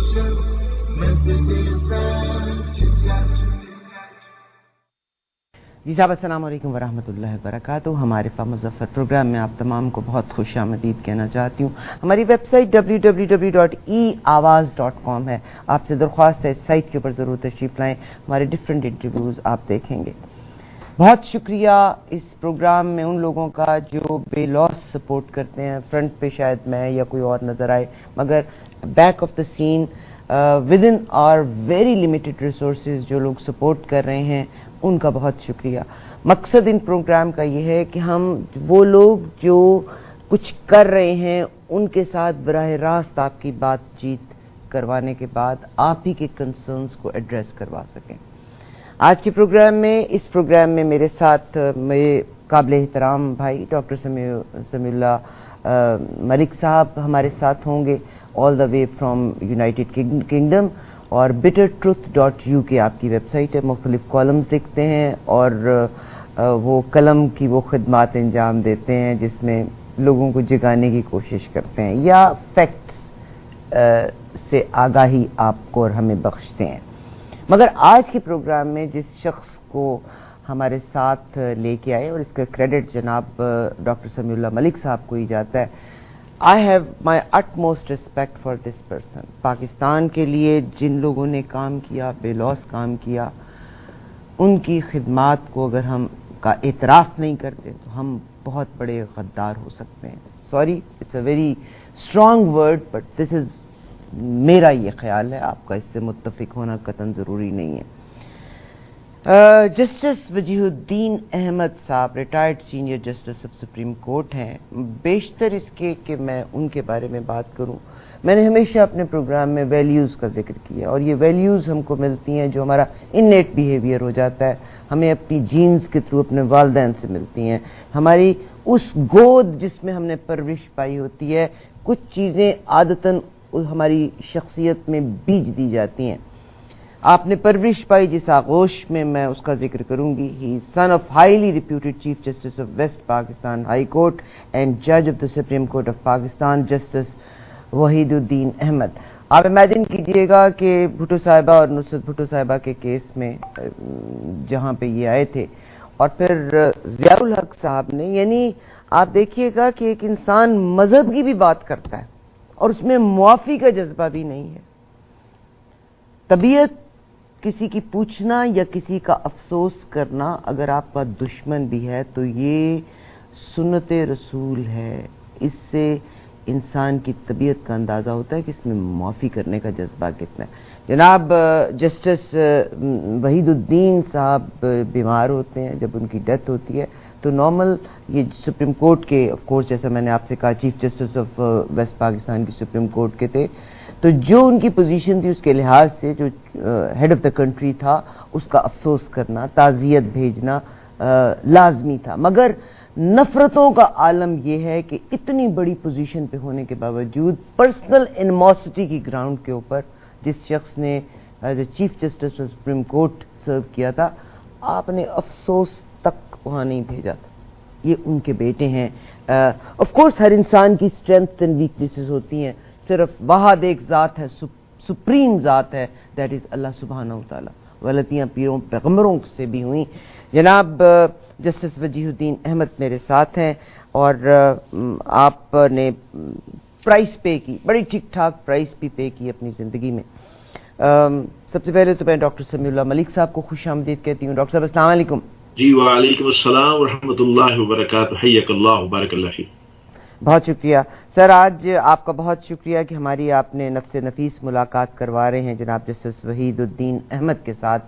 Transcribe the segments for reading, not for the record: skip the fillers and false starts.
جی صاحب السلام علیکم ورحمۃ اللہ وبرکاتہ. ہمارے مظفر پروگرام میں آپ تمام کو بہت خوش آمدید کہنا چاہتی ہوں. ہماری ویب سائٹ www.eawaz.com ہے. آپ سے درخواست ہے اس سائٹ کے اوپر ضرور تشریف لائیں. ہمارے ڈفرینٹ انٹرویوز آپ دیکھیں گے. بہت شکریہ اس پروگرام میں ان لوگوں کا جو بے لوس سپورٹ کرتے ہیں. فرنٹ پہ شاید میں یا کوئی اور نظر آئے, مگر back of the scene with in are very limited resources جو لوگ سپورٹ کر رہے ہیں ان کا بہت شکریہ. مقصد ان پروگرام کا یہ ہے کہ ہم وہ لوگ جو کچھ کر رہے ہیں ان کے ساتھ براہ راست آپ کی بات چیت کروانے کے بعد آپ ہی کے کنسرنز کو ایڈریس کروا سکیں. آج کے پروگرام میں میرے ساتھ میرے قابل احترام بھائی ڈاکٹر سمیع اللہ ملک صاحب ہمارے ساتھ ہوں گے all the way from United Kingdom. اور bittertruth.uk آپ کی ویب سائٹ ہے. مختلف کالمز لکھتے ہیں اور وہ قلم کی وہ خدمات انجام دیتے ہیں جس میں لوگوں کو جگانے کی کوشش کرتے ہیں یا فیکٹس سے آگاہی آپ کو اور ہمیں بخشتے ہیں. مگر آج کے پروگرام میں جس شخص کو ہمارے ساتھ لے کے آئے اور اس کا کریڈٹ جناب ڈاکٹر سمیع اللہ ملک صاحب کو ہی جاتا ہے. I have my utmost respect for this person. Pakistan کے لیے جن لوگوں نے کام کیا, بے لوس کام کیا, ان کی خدمات کو اگر ہم کا اعتراف نہیں کرتے تو ہم بہت بڑے غدار ہو سکتے ہیں. Sorry, it's a very strong word but this is میرا یہ خیال ہے. آپ کا اس سے متفق ہونا قطعاً ضروری نہیں ہے. Justice Vijaya Uddin Ahmed Sahib retired senior justice of Supreme Court ہیں. بیشتر اس کے کہ میں ان کے بارے میں بات کروں, میں نے ہمیشہ اپنے پروگرام میں ویلیوز کا ذکر کیا اور یہ ویلیوز ہم کو ملتی ہیں جو ہمارا انیٹ بیہیویئر ہو جاتا ہے, ہمیں اپنی جینز کے تھرو اپنے والدین سے ملتی ہیں, ہماری اس گود جس میں ہم نے پرورش پائی ہوتی ہے. کچھ چیزیں عادتاً ہماری شخصیت میں بیج دی جاتی ہیں. آپ نے پرورش پائی جس آغوش میں اس کا ذکر کروں گی. He is son of highly reputed chief justice of West Pakistan high court and جج of the Supreme Court of Pakistan justice Waheeduddin Ahmed. آپ امیجن کیجئے گا کہ بھٹو صاحبہ اور نصرت بھٹو صاحبہ کے کیس میں جہاں پہ یہ آئے تھے اور پھر ضیاء الحق صاحب نے, یعنی آپ دیکھیے گا کہ ایک انسان مذہب کی بھی بات کرتا ہے اور اس میں معافی کا جذبہ بھی نہیں ہے. طبیعت کسی کی پوچھنا یا کسی کا افسوس کرنا اگر آپ کا دشمن بھی ہے تو یہ سنت رسول ہے. اس سے انسان کی طبیعت کا اندازہ ہوتا ہے کہ اس میں معافی کرنے کا جذبہ کتنا ہے. جناب جسٹس وحید الدین صاحب بیمار ہوتے ہیں, جب ان کی ڈیتھ ہوتی ہے تو نارمل یہ سپریم کورٹ کے آف کورس جیسا میں نے آپ سے کہا chief justice of West Pakistan کی سپریم کورٹ کے تھے, تو جو ان کی پوزیشن تھی اس کے لحاظ سے جو ہیڈ آف دا کنٹری تھا اس کا افسوس کرنا, تعزیت بھیجنا لازمی تھا. مگر نفرتوں کا عالم یہ ہے کہ اتنی بڑی پوزیشن پہ ہونے کے باوجود پرسنل انموسٹی کی گراؤنڈ کے اوپر جس شخص نے chief justice of Supreme Court serve کیا تھا, آپ نے افسوس تک وہاں نہیں بھیجا تھا. یہ ان کے بیٹے ہیں. آف کورس ہر انسان کی اسٹرینتھس اینڈ ویکنیسز ہوتی ہیں, صرف واحد ایک ذات ہے, سپریم ذات ہے, دیٹ از اللہ سبحانہ و تعالیٰ. غلطیاں پیروں پیغمبروں سے بھی ہوئیں. جناب جسٹس وجیہ الدین احمد میرے ساتھ ہیں اور آپ نے پرائس پے کی, بڑی ٹھیک ٹھاک پرائس بھی پے کی اپنی زندگی میں. سب سے پہلے تو میں ڈاکٹر سمیع اللہ ملک صاحب کو خوش آمدید کہتی ہوں. ڈاکٹر صاحب السلام علیکم. جی وعلیکم السلام ورحمۃ اللہ وبرکاتہ. حیاک اللہ وبارک اللہ فیک. بہت شکریہ سر. آج آپ کا بہت شکریہ کہ ہماری آپ نے نفس نفیس ملاقات کروا رہے ہیں جناب جسٹس وحید الدین احمد کے ساتھ.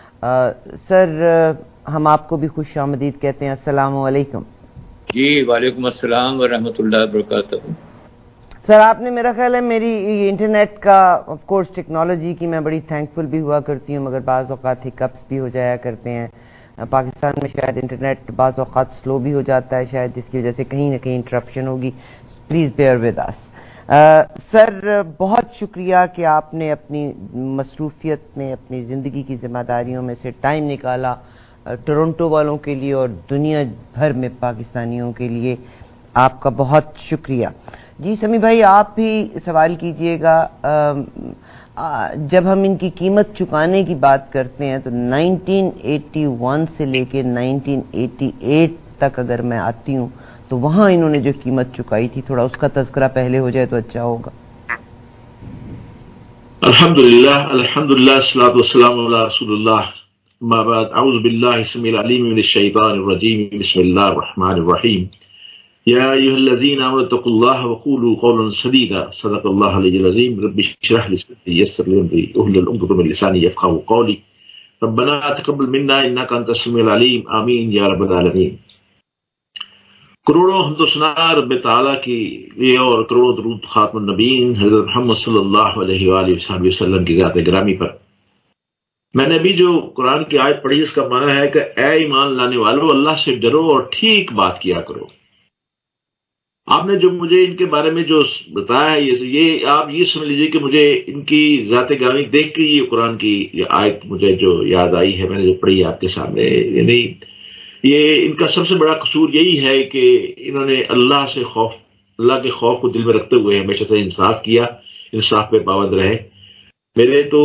سر ہم آپ کو بھی خوش آمدید کہتے ہیں. السلام علیکم. جی وعلیکم السلام ورحمۃ اللہ وبرکاتہ. سر آپ نے میرا خیال ہے میری انٹرنیٹ کا آف کورس ٹیکنالوجی کی میں بڑی تھینکفل بھی ہوا کرتی ہوں, مگر بعض اوقات ہکپس بھی ہو جایا کرتے ہیں. پاکستان میں شاید انٹرنیٹ بعض اوقات سلو بھی ہو جاتا ہے شاید, جس کی وجہ سے کہیں نہ کہیں انٹرپشن ہوگی. Please bear with us. Sir بہت شکریہ کہ آپ نے اپنی مصروفیت میں اپنی زندگی کی ذمہ داریوں میں سے ٹائم نکالا ٹورنٹو والوں کے لیے اور دنیا بھر میں پاکستانیوں کے لیے. آپ کا بہت شکریہ. جی سمیع بھائی آپ بھی سوال کیجئے گا. جب ہم ان کی قیمت چکانے کی بات کرتے ہیں تو 1981 سے لے کے 1988 تک اگر میں آتی ہوں تو وہاں انہوں نے جو قیمت چکائی تھی، تھوڑا اس کا تذکرہ پہلے ہو جائے تو اچھا ہوگا۔ الحمدللہ الصلاۃ والسلام علی رسول اللہ، اما بعد، اعوذ باللہ السمیع العلیم من الشیطان الرجیم، بسم اللہ الرحمن الرحیم، یا ایھا الذین آمنوا اتقوا اللہ وقولوا قولا سدیدا، صدق اللہ العلی العظیم، رب اشرح لی صدری یسر لی امری واحلل عقدۃ من لسانی یفقهوا قولی، ربنا تقبل منا انک انت السمیع العلیم، آمین یا رب العالمین۔ کروڑوں حمد و ثنا رب تعالیٰ کی لیے اور کروڑوں درود خاتم النبیین حضرت محمد صلی اللہ علیہ وآلہ وسلم کی ذات گرامی پر۔ میں نے ابھی جو قرآن کی آیت پڑھی اس کا معنی ہے کہ اے ایمان لانے والو، اللہ سے ڈرو اور ٹھیک بات کیا کرو۔ آپ نے جو مجھے ان کے بارے میں جو بتایا ہے، یہ آپ یہ سمجھ لیجیے کہ مجھے ان کی ذات گرامی دیکھ کے یہ قرآن کی یہ آیت مجھے جو یاد آئی ہے، میں نے جو پڑھی آپ کے سامنے، یعنی یہ ان کا سب سے بڑا قصور یہی ہے کہ انہوں نے اللہ کے خوف کو دل میں رکھتے ہوئے ہمیشہ سے انصاف کیا، انصاف پہ پابند رہے۔ میرے تو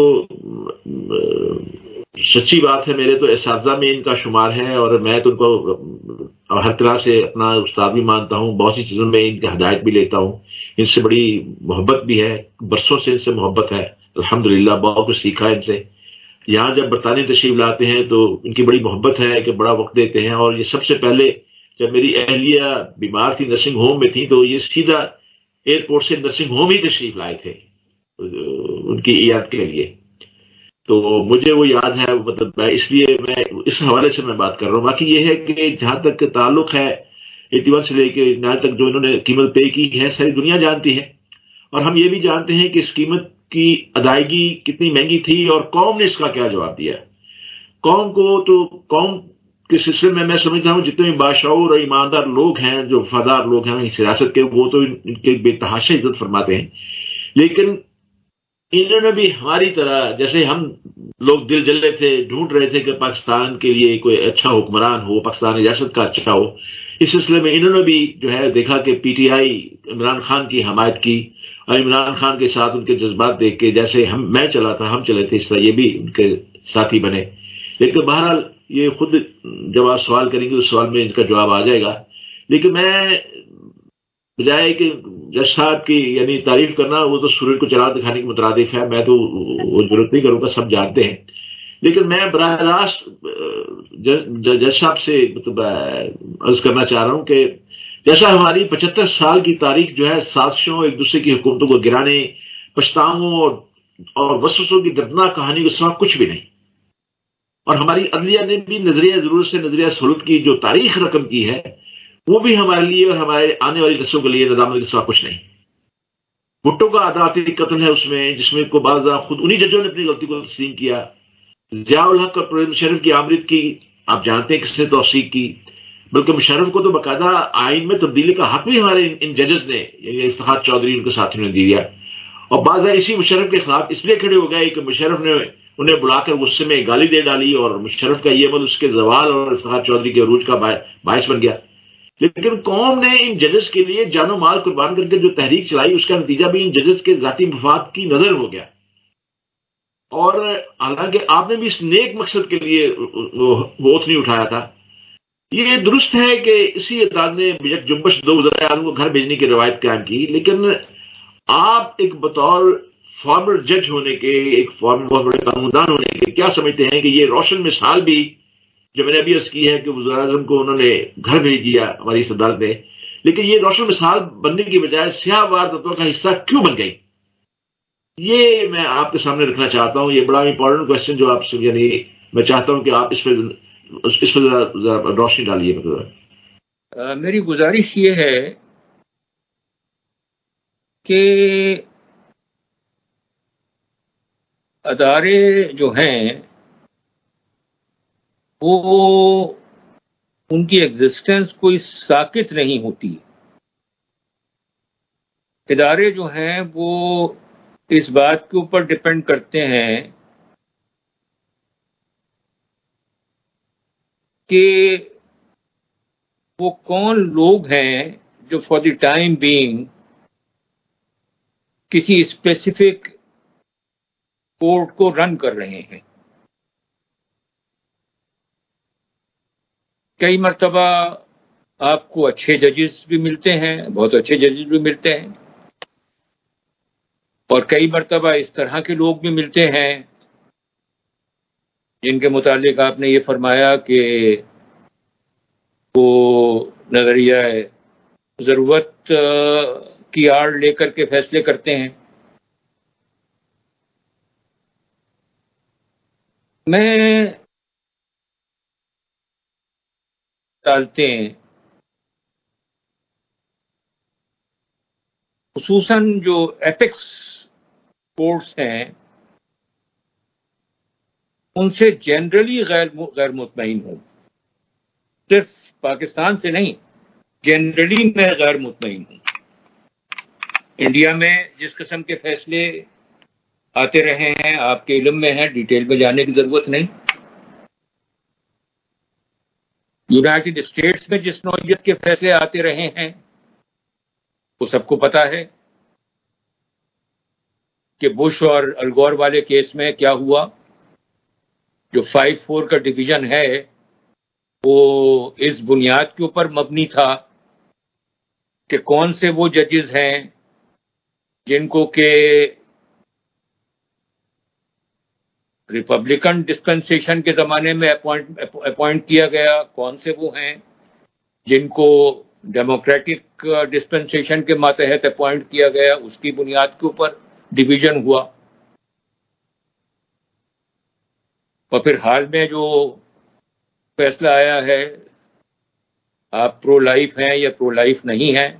سچی بات ہے، میرے تو اساتذہ میں ان کا شمار ہے، اور میں تو ان کو ہر طرح سے اپنا استاد بھی مانتا ہوں، بہت سی چیزوں میں ان کی ہدایت بھی لیتا ہوں، ان سے بڑی محبت بھی ہے، برسوں سے ان سے محبت ہے، الحمدللہ بہت کچھ سیکھا ہے ان سے۔ یہاں جب برطانیہ تشریف لاتے ہیں تو ان کی بڑی محبت ہے کہ بڑا وقت دیتے ہیں، اور یہ سب سے پہلے جب میری اہلیہ بیمار تھی، نرسنگ ہوم میں تھی، تو یہ سیدھا ایئرپورٹ سے نرسنگ ہوم ہی تشریف لائے تھے ان کی عیادت کے لیے۔ تو مجھے وہ یاد ہے، مطلب اس لیے میں اس حوالے سے میں بات کر رہا ہوں۔ باقی یہ ہے کہ جہاں تک تعلق ہے 81 سے لے کے یہاں تک جو انہوں نے قیمت پے کی ہے، ساری دنیا جانتی ہے، اور ہم یہ بھی جانتے ہیں کہ اس قیمت کی ادائیگی کتنی مہنگی تھی اور قوم نے اس کا کیا جواب دیا۔ قوم کے سلسلے میں سمجھتا ہوں جتنے باشعور اور ایماندار لوگ ہیں، جو وفادار لوگ ہیں سیاست کے، وہ تو ان کے بے تحاشا عزت فرماتے ہیں، لیکن انہوں نے بھی ہماری طرح، جیسے ہم لوگ دل جلے تھے، ڈھونڈ رہے تھے کہ پاکستان کے لیے کوئی اچھا حکمران ہو، پاکستان ریاست کا اچھا ہو، اس سلسلے میں انہوں نے بھی جو ہے دیکھا کہ P T I Imran Khan کی حمایت کی، اور عمران خان کے ساتھ ان کے جذبات دیکھ کے جیسے میں چلا تھا، ہم چلے تھے، اس طرح یہ بھی ان کے ساتھی بنے۔ لیکن بہرحال یہ خود جب آپ سوال کریں گے اس سوال میں ان کا جواب آ جائے گا، لیکن میں بجائے کہ جج صاحب کی یعنی تعریف کرنا، وہ تو سورج کو چراغ دکھانے کی مترادف ہے، میں تو وہ ضرورت نہیں کروں گا، سب جانتے ہیں، لیکن میں براہ راست جج صاحب سے مطلب عرض کرنا چاہ رہا ہوں کہ جیسا ہماری 75 سال کی تاریخ جو ہے سازشوں، ایک دوسرے کی حکومتوں کو گرانے، پچھتاووں اور وسوسوں کی دردناک کہانی کے سوا کچھ بھی نہیں، اور ہماری عدلیہ نے بھی نظریہ ضرورت سے نظریہ سہولت کی جو تاریخ رقم کی ہے، وہ بھی ہمارے لیے اور ہمارے آنے والی نسلوں کے لیے نظام کے سوا کچھ نہیں۔ بھٹو کا عدالتی قتل ہے اس میں، جس میں کو بعض خود انہی ججوں نے اپنی غلطی کو تسلیم کیا۔ ضیاء الحق اور پرویز مشرف کی آمرید کی آپ جانتے ہیں کس نے توثیق کی، بلکہ مشرف کو تو باقاعدہ آئین میں تبدیلی کا حق بھی ہمارے ان ججز نے، یعنی افتخار چودھری ان کے ساتھیوں نے دیا، اور بعض اسی مشرف کے خلاف اس لیے کھڑے ہو گئے کہ مشرف نے انہیں بلا کر غصے میں گالی دے ڈالی، اور مشرف کا یہ عمل اس کے زوال اور افتخار چودھری کے عروج کا باعث بن گیا۔ لیکن قوم نے ان ججز کے لیے جان و مال قربان کر کے جو تحریک چلائی، اس کا نتیجہ بھی ان ججز کے ذاتی مفاد کی نظر ہو گیا، اور حالانکہ آپ نے بھی اس نیک مقصد کے لیے ووٹ نہیں اٹھایا تھا۔ یہ درست ہے کہ اسی عدالت نے یک جنبش 2 وزراء اعظم کو گھر بھیجنے کی روایت قائم کی، لیکن آپ ایک بطور فارمر جج ہونے کے، ایک فارمر بہت بڑے قانوندان ہونے کے، کیا سمجھتے ہیں کہ یہ روشن مثال بھی جو میں نے ابھی عرض کی ہے کہ وزیر اعظم کو انہوں نے گھر بھیج دیا ہماری اس عدالت نے، لیکن یہ روشن مثال بننے کی بجائے سیاہ وار تتووں کا حصہ کیوں بن گئی؟ یہ میں آپ کے سامنے رکھنا چاہتا ہوں۔ یہ بڑا امپورٹنٹ کوشچن جو آپ سے، یعنی میں چاہتا ہوں کہ آپ اس پہ روشنی ڈالیے۔ میری گزارش یہ ہے کہ ادارے جو ہیں وہ ان کی ایگزسٹنس کوئی ساکت نہیں ہوتی۔ ادارے جو ہیں وہ اس بات کے اوپر ڈپینڈ کرتے ہیں کہ وہ کون لوگ ہیں جو فار دی ٹائم بینگ کسی اسپیسیفک کورٹ کو رن کر رہے ہیں. کئی مرتبہ آپ کو اچھے ججز بھی ملتے ہیں، بہت اچھے ججز بھی ملتے ہیں، اور کئی مرتبہ اس طرح کے لوگ بھی ملتے ہیں جن کے متعلق آپ نے یہ فرمایا کہ وہ نظریہ ضرورت کی آڑ لے کر کے فیصلے کرتے ہیں. میں ڈالتے ہیں خصوصاً جو ایپکس کورٹس ہیں ان سے جنرلی غیر مطمئن ہوں. صرف پاکستان سے نہیں، جنرلی میں غیر مطمئن ہوں. انڈیا میں جس قسم کے فیصلے آتے رہے ہیں آپ کے علم میں ہیں، ڈیٹیل میں جانے کی ضرورت نہیں. یونائٹڈ اسٹیٹس میں جس نوعیت کے فیصلے آتے رہے ہیں وہ سب کو پتا ہے کہ بش اور الگور والے کیس میں کیا ہوا. جو 5-4 کا ڈویژن ہے وہ اس بنیاد کے اوپر مبنی تھا کہ کون سے وہ ججز ہیں جن کو کہ ریپبلکن ڈسپنسیشن کے زمانے میں اپوائنٹ کیا گیا، کون سے وہ ہیں جن کو ڈیموکریٹک ڈسپنسیشن کے ماتحت اپوائنٹ کیا گیا. اس کی بنیاد کے اوپر ڈویژن ہوا. اور پھر حال میں جو فیصلہ آیا ہے، آپ پرو لائف ہیں یا پرو لائف نہیں ہیں،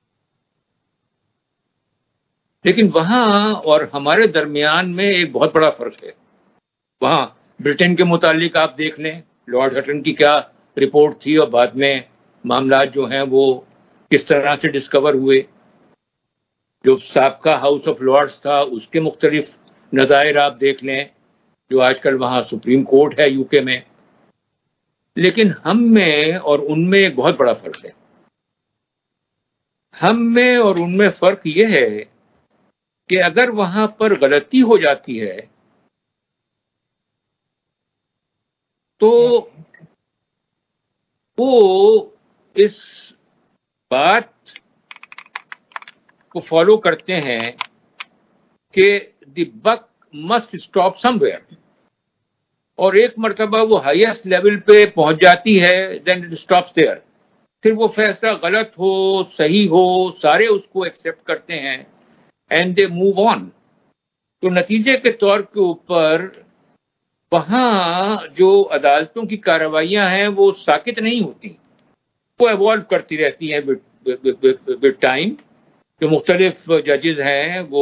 لیکن وہاں اور ہمارے درمیان میں ایک بہت بڑا فرق ہے. وہاں برٹن کے متعلق آپ دیکھ لیں لارڈ ہٹن کی کیا رپورٹ تھی اور بعد میں معاملات جو ہیں وہ کس طرح سے ڈسکور ہوئے. جو سابقہ ہاؤس آف لارڈز تھا اس کے مختلف نظائر آپ دیکھ لیں، جو آج کل وہاں سپریم کورٹ ہے یو کے میں. لیکن ہم میں اور ان میں ایک بہت بڑا فرق ہے. ہم میں اور ان میں فرق یہ ہے کہ اگر وہاں پر غلطی ہو جاتی ہے تو وہ اس بات کو فالو کرتے ہیں کہ the book must stop somewhere, اور ایک مرتبہ وہ ہائیسٹ لیول پہ پہنچ جاتی ہے دین اٹ اسٹاپس دیئر. پھر وہ فیصلہ غلط ہو صحیح ہو سارے اس کو ایکسپٹ کرتے ہیں اینڈ دے موو آن. تو نتیجے کے طور کے اوپر وہاں جو عدالتوں کی کارروائیاں ہیں وہ ساکت نہیں ہوتی، وہ ایوالو کرتی رہتی ہیں ود ٹائم. جو مختلف ججز ہیں وہ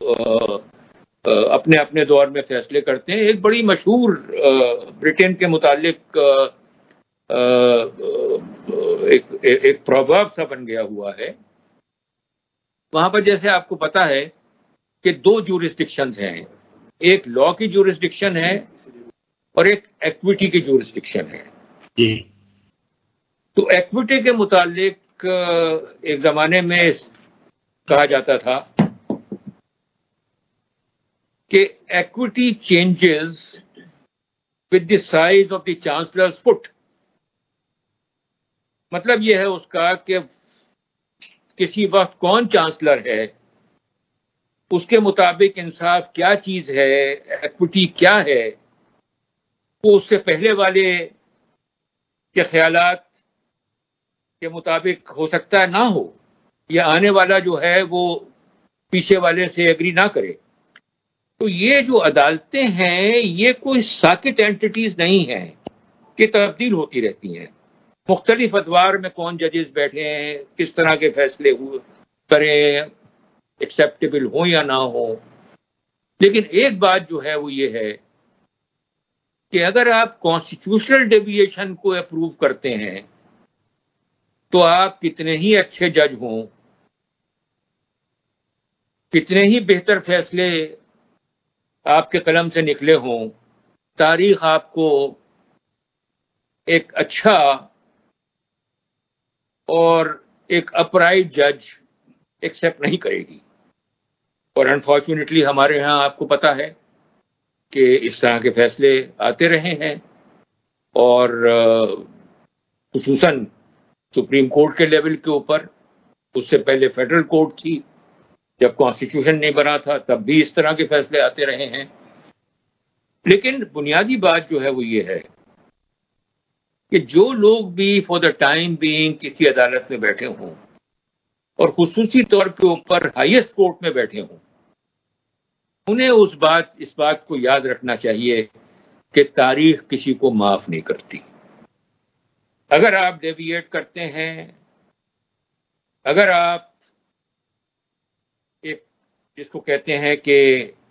اپنے اپنے دور میں فیصلے کرتے ہیں. ایک بڑی مشہور برٹن کے متعلق ایک پروورب سا بن گیا ہوا ہے. وہاں پر جیسے آپ کو پتا ہے کہ 2 جورسڈکشنز ہیں، ایک لا کی جورسڈکشن ہے اور ایک ایکویٹی کی جورسڈکشن ہے. جی. تو ایکویٹی کے متعلق ایک زمانے میں کہا جاتا تھا کہ equity changes with the size of the chancellor's foot. مطلب یہ ہے اس کا کہ کسی وقت کون چانسلر ہے اس کے مطابق انصاف کیا چیز ہے، ایکویٹی کیا ہے، وہ اس سے پہلے والے کے خیالات کے مطابق ہو سکتا ہے نہ ہو، یا آنے والا جو ہے وہ پیچھے والے سے ایگری نہ کرے. تو یہ جو عدالتیں ہیں یہ کوئی ساکت اینٹیٹیز نہیں ہیں کہ تبدیل ہوتی رہتی ہیں. مختلف ادوار میں کون ججز بیٹھے ہیں، کس طرح کے فیصلے کریں، ایکسیپٹیبل ہوں یا نہ ہوں. لیکن ایک بات جو ہے وہ یہ ہے کہ اگر آپ کانسٹیٹیوشنل ڈیویشن کو اپروو کرتے ہیں تو آپ کتنے ہی اچھے جج ہوں، کتنے ہی بہتر فیصلے آپ کے قلم سے نکلے ہوں، تاریخ آپ کو ایک اچھا اور ایک اپرائٹ جج ایکسیپٹ نہیں کرے گی. اور انفارچونیٹلی ہمارے ہاں آپ کو پتا ہے کہ اس طرح کے فیصلے آتے رہے ہیں، اور خصوصاً سپریم کورٹ کے لیول کے اوپر. اس سے پہلے فیڈرل کورٹ تھی، جب کانسٹیٹیوشن نہیں بنا تھا تب بھی اس طرح کے فیصلے آتے رہے ہیں. لیکن بنیادی بات جو ہے وہ یہ ہے کہ جو لوگ بھی فار دا ٹائم بینگ کسی عدالت میں بیٹھے ہوں، اور خصوصی طور کے اوپر ہائیسٹ کورٹ میں بیٹھے ہوں، انہیں اس بات کو یاد رکھنا چاہیے کہ تاریخ کسی کو معاف نہیں کرتی. اگر آپ ڈیویٹ کرتے ہیں، اگر آپ ایک جس کو کہتے ہیں کہ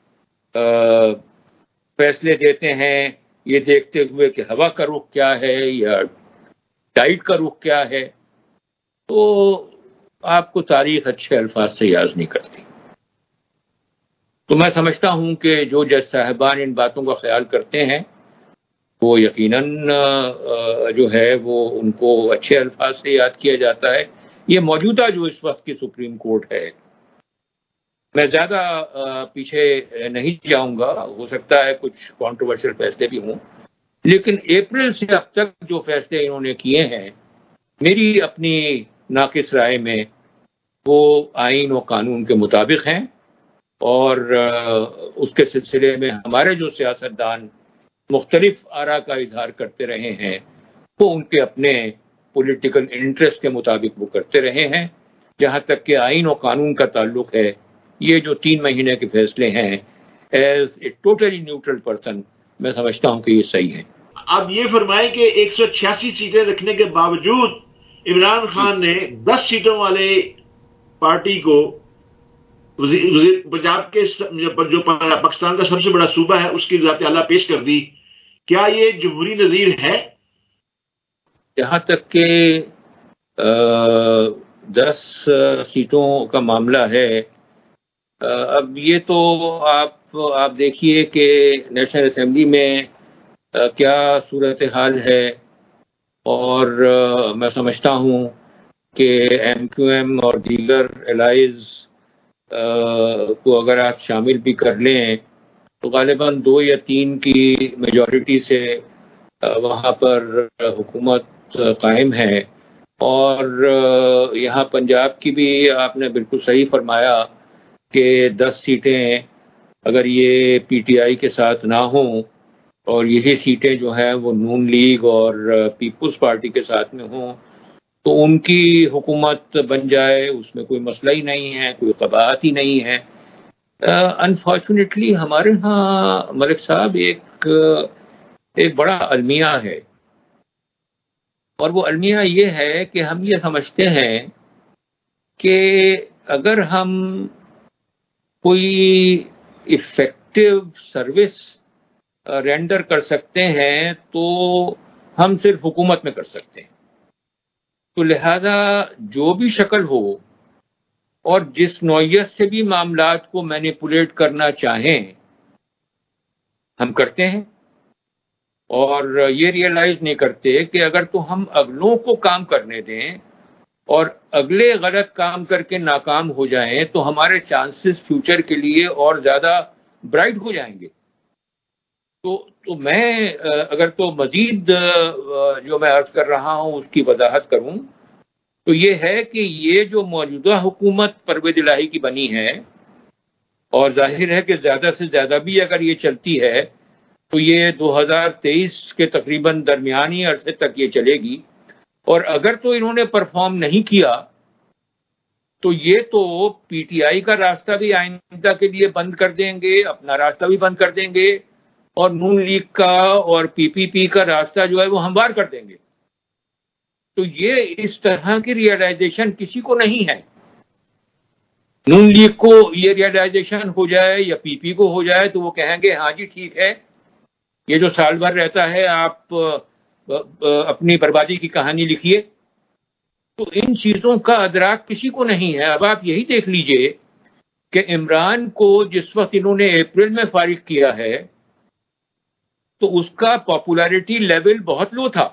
فیصلے دیتے ہیں یہ دیکھتے ہوئے کہ ہوا کا رخ کیا ہے یا ٹائڈ کا رخ کیا ہے، تو آپ کو تاریخ اچھے الفاظ سے یاد نہیں کرتی. تو میں سمجھتا ہوں کہ جو جج صاحبان ان باتوں کا خیال کرتے ہیں وہ یقیناً جو ہے وہ ان کو اچھے الفاظ سے یاد کیا جاتا ہے. یہ موجودہ جو اس وقت کی سپریم کورٹ ہے، میں زیادہ پیچھے نہیں جاؤں گا، ہو سکتا ہے کچھ کانٹروورشل فیصلے بھی ہوں، لیکن اپریل سے اب تک جو فیصلے انہوں نے کیے ہیں، میری اپنی ناقص رائے میں وہ آئین و قانون کے مطابق ہیں. اور اس کے سلسلے میں ہمارے جو سیاستدان مختلف آراء کا اظہار کرتے رہے ہیں وہ ان کے اپنے پولیٹیکل انٹرسٹ کے مطابق وہ کرتے رہے ہیں. جہاں تک کہ آئین و قانون کا تعلق ہے، یہ جو 3 مہینے کے فیصلے ہیں as a totally neutral person میں سمجھتا ہوں کہ یہ صحیح ہے. آپ یہ فرمائیں کہ 186 سیٹیں رکھنے کے باوجود عمران خان نے 10 سیٹوں والے پارٹی کو وزیر پنجاب کے جو پاکستان کا سب سے بڑا صوبہ ہے اس کی ذات اعلیٰ پیش کر دی. کیا یہ جمہوری نظیر ہے؟ جہاں تک کہ 10 سیٹوں کا معاملہ ہے، اب یہ تو آپ دیکھیے کہ نیشنل اسمبلی میں کیا صورتحال ہے، اور میں سمجھتا ہوں کہ ایم کیو ایم اور دیگر الائز کو اگر آپ شامل بھی کر لیں تو غالباً 2 یا 3 کی میجورٹی سے وہاں پر حکومت قائم ہے. اور یہاں پنجاب کی بھی آپ نے بالکل صحیح فرمایا کہ 10 سیٹیں اگر یہ پی ٹی آئی کے ساتھ نہ ہوں اور یہی سیٹیں جو ہیں وہ نون لیگ اور پیپلز پارٹی کے ساتھ میں ہوں تو ان کی حکومت بن جائے، اس میں کوئی مسئلہ ہی نہیں ہے، کوئی قباحت ہی نہیں ہے. انفارچونیٹلی ہمارے ہاں ملک صاحب ایک بڑا المیہ ہے، اور وہ المیہ یہ ہے کہ ہم یہ سمجھتے ہیں کہ اگر ہم کوئی ایفیکٹو سروس رینڈر کر سکتے ہیں تو ہم صرف حکومت میں کر سکتے ہیں. تو لہذا جو بھی شکل ہو اور جس نوعیت سے بھی معاملات کو مینیپولیٹ کرنا چاہیں ہم کرتے ہیں، اور یہ ریئلائز نہیں کرتے کہ اگر تو ہم اگلوں کو کام کرنے دیں اور اگلے غلط کام کر کے ناکام ہو جائیں تو ہمارے چانسز فیوچر کے لیے اور زیادہ برائٹ ہو جائیں گے. تو میں اگر تو مزید جو میں عرض کر رہا ہوں اس کی وضاحت کروں تو یہ ہے کہ یہ جو موجودہ حکومت پرویز الہی کی بنی ہے، اور ظاہر ہے کہ زیادہ سے زیادہ بھی اگر یہ چلتی ہے تو یہ 2023 کے تقریباً درمیانی عرصے تک یہ چلے گی. اور اگر تو انہوں نے پرفارم نہیں کیا تو یہ تو پی ٹی آئی کا راستہ بھی آئندہ کے لیے بند کر دیں گے، اپنا راستہ بھی بند کر دیں گے، اور نون لیگ کا اور پی پی پی کا راستہ جو ہے وہ ہموار کر دیں گے. تو یہ اس طرح کی ریئلائزیشن کسی کو نہیں ہے. نون لیگ کو یہ ریئلائزیشن ہو جائے یا پی پی کو ہو جائے تو وہ کہیں گے ہاں جی ٹھیک ہے، یہ جو سال بھر رہتا ہے آپ اپنی بربادی کی کہانی لکھیے. تو ان چیزوں کا ادراک کسی کو نہیں ہے. اب آپ یہی دیکھ لیجئے کہ عمران کو جس وقت انہوں نے اپریل میں فارغ کیا ہے تو اس کا پاپولیرٹی لیول بہت لو تھا،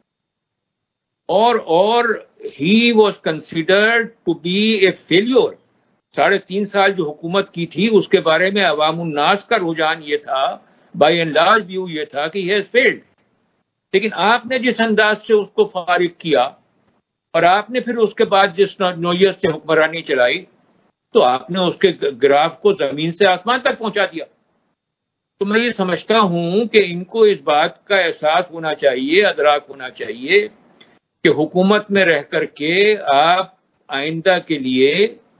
اور he was considered to be a failure. 3.5 سال جو حکومت کی تھی اس کے بارے میں عوام الناس کا رجحان یہ تھا بائی اینڈ لارج ویو یہ تھا کہ ہی ہیز فیلڈ. لیکن آپ نے جس انداز سے اس کو فارغ کیا اور آپ نے پھر اس کے بعد جس نوعیت سے حکمرانی چلائی تو آپ نے اس کے گراف کو زمین سے آسمان تک پہنچا دیا. تو میں یہ سمجھتا ہوں کہ ان کو اس بات کا احساس ہونا چاہیے، ادراک ہونا چاہیے کہ حکومت میں رہ کر کے آپ آئندہ کے لیے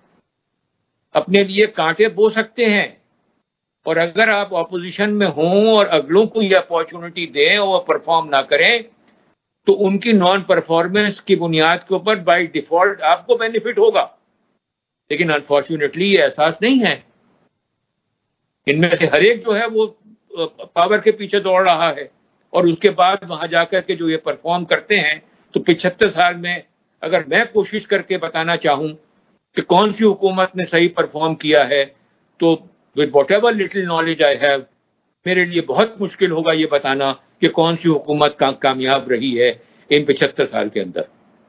اپنے لیے کانٹے بو سکتے ہیں، اور اگر آپ اپوزیشن میں ہوں اور اگلوں کو یہ اپارچونٹی دیں اور وہ پرفارم نہ کریں تو ان کی نان پرفارمنس کی بنیاد کے اوپر بائی ڈیفالٹ آپ کو بینیفٹ ہوگا. لیکن انفارچونیٹلی یہ احساس نہیں ہے. ان میں سے ہر ایک جو ہے وہ پاور کے پیچھے دوڑ رہا ہے، اور اس کے بعد وہاں جا کر کے جو یہ پرفارم کرتے ہیں تو 75 سال میں اگر میں کوشش کر کے بتانا چاہوں کہ کون سی حکومت نے صحیح پرفارم کیا ہے تو with whatever little knowledge I have میرے لیے بہت مشکل ہوگا یہ بتانا کہ کون سی حکومت کامیاب رہی ہے ان 75 سال کے اندر.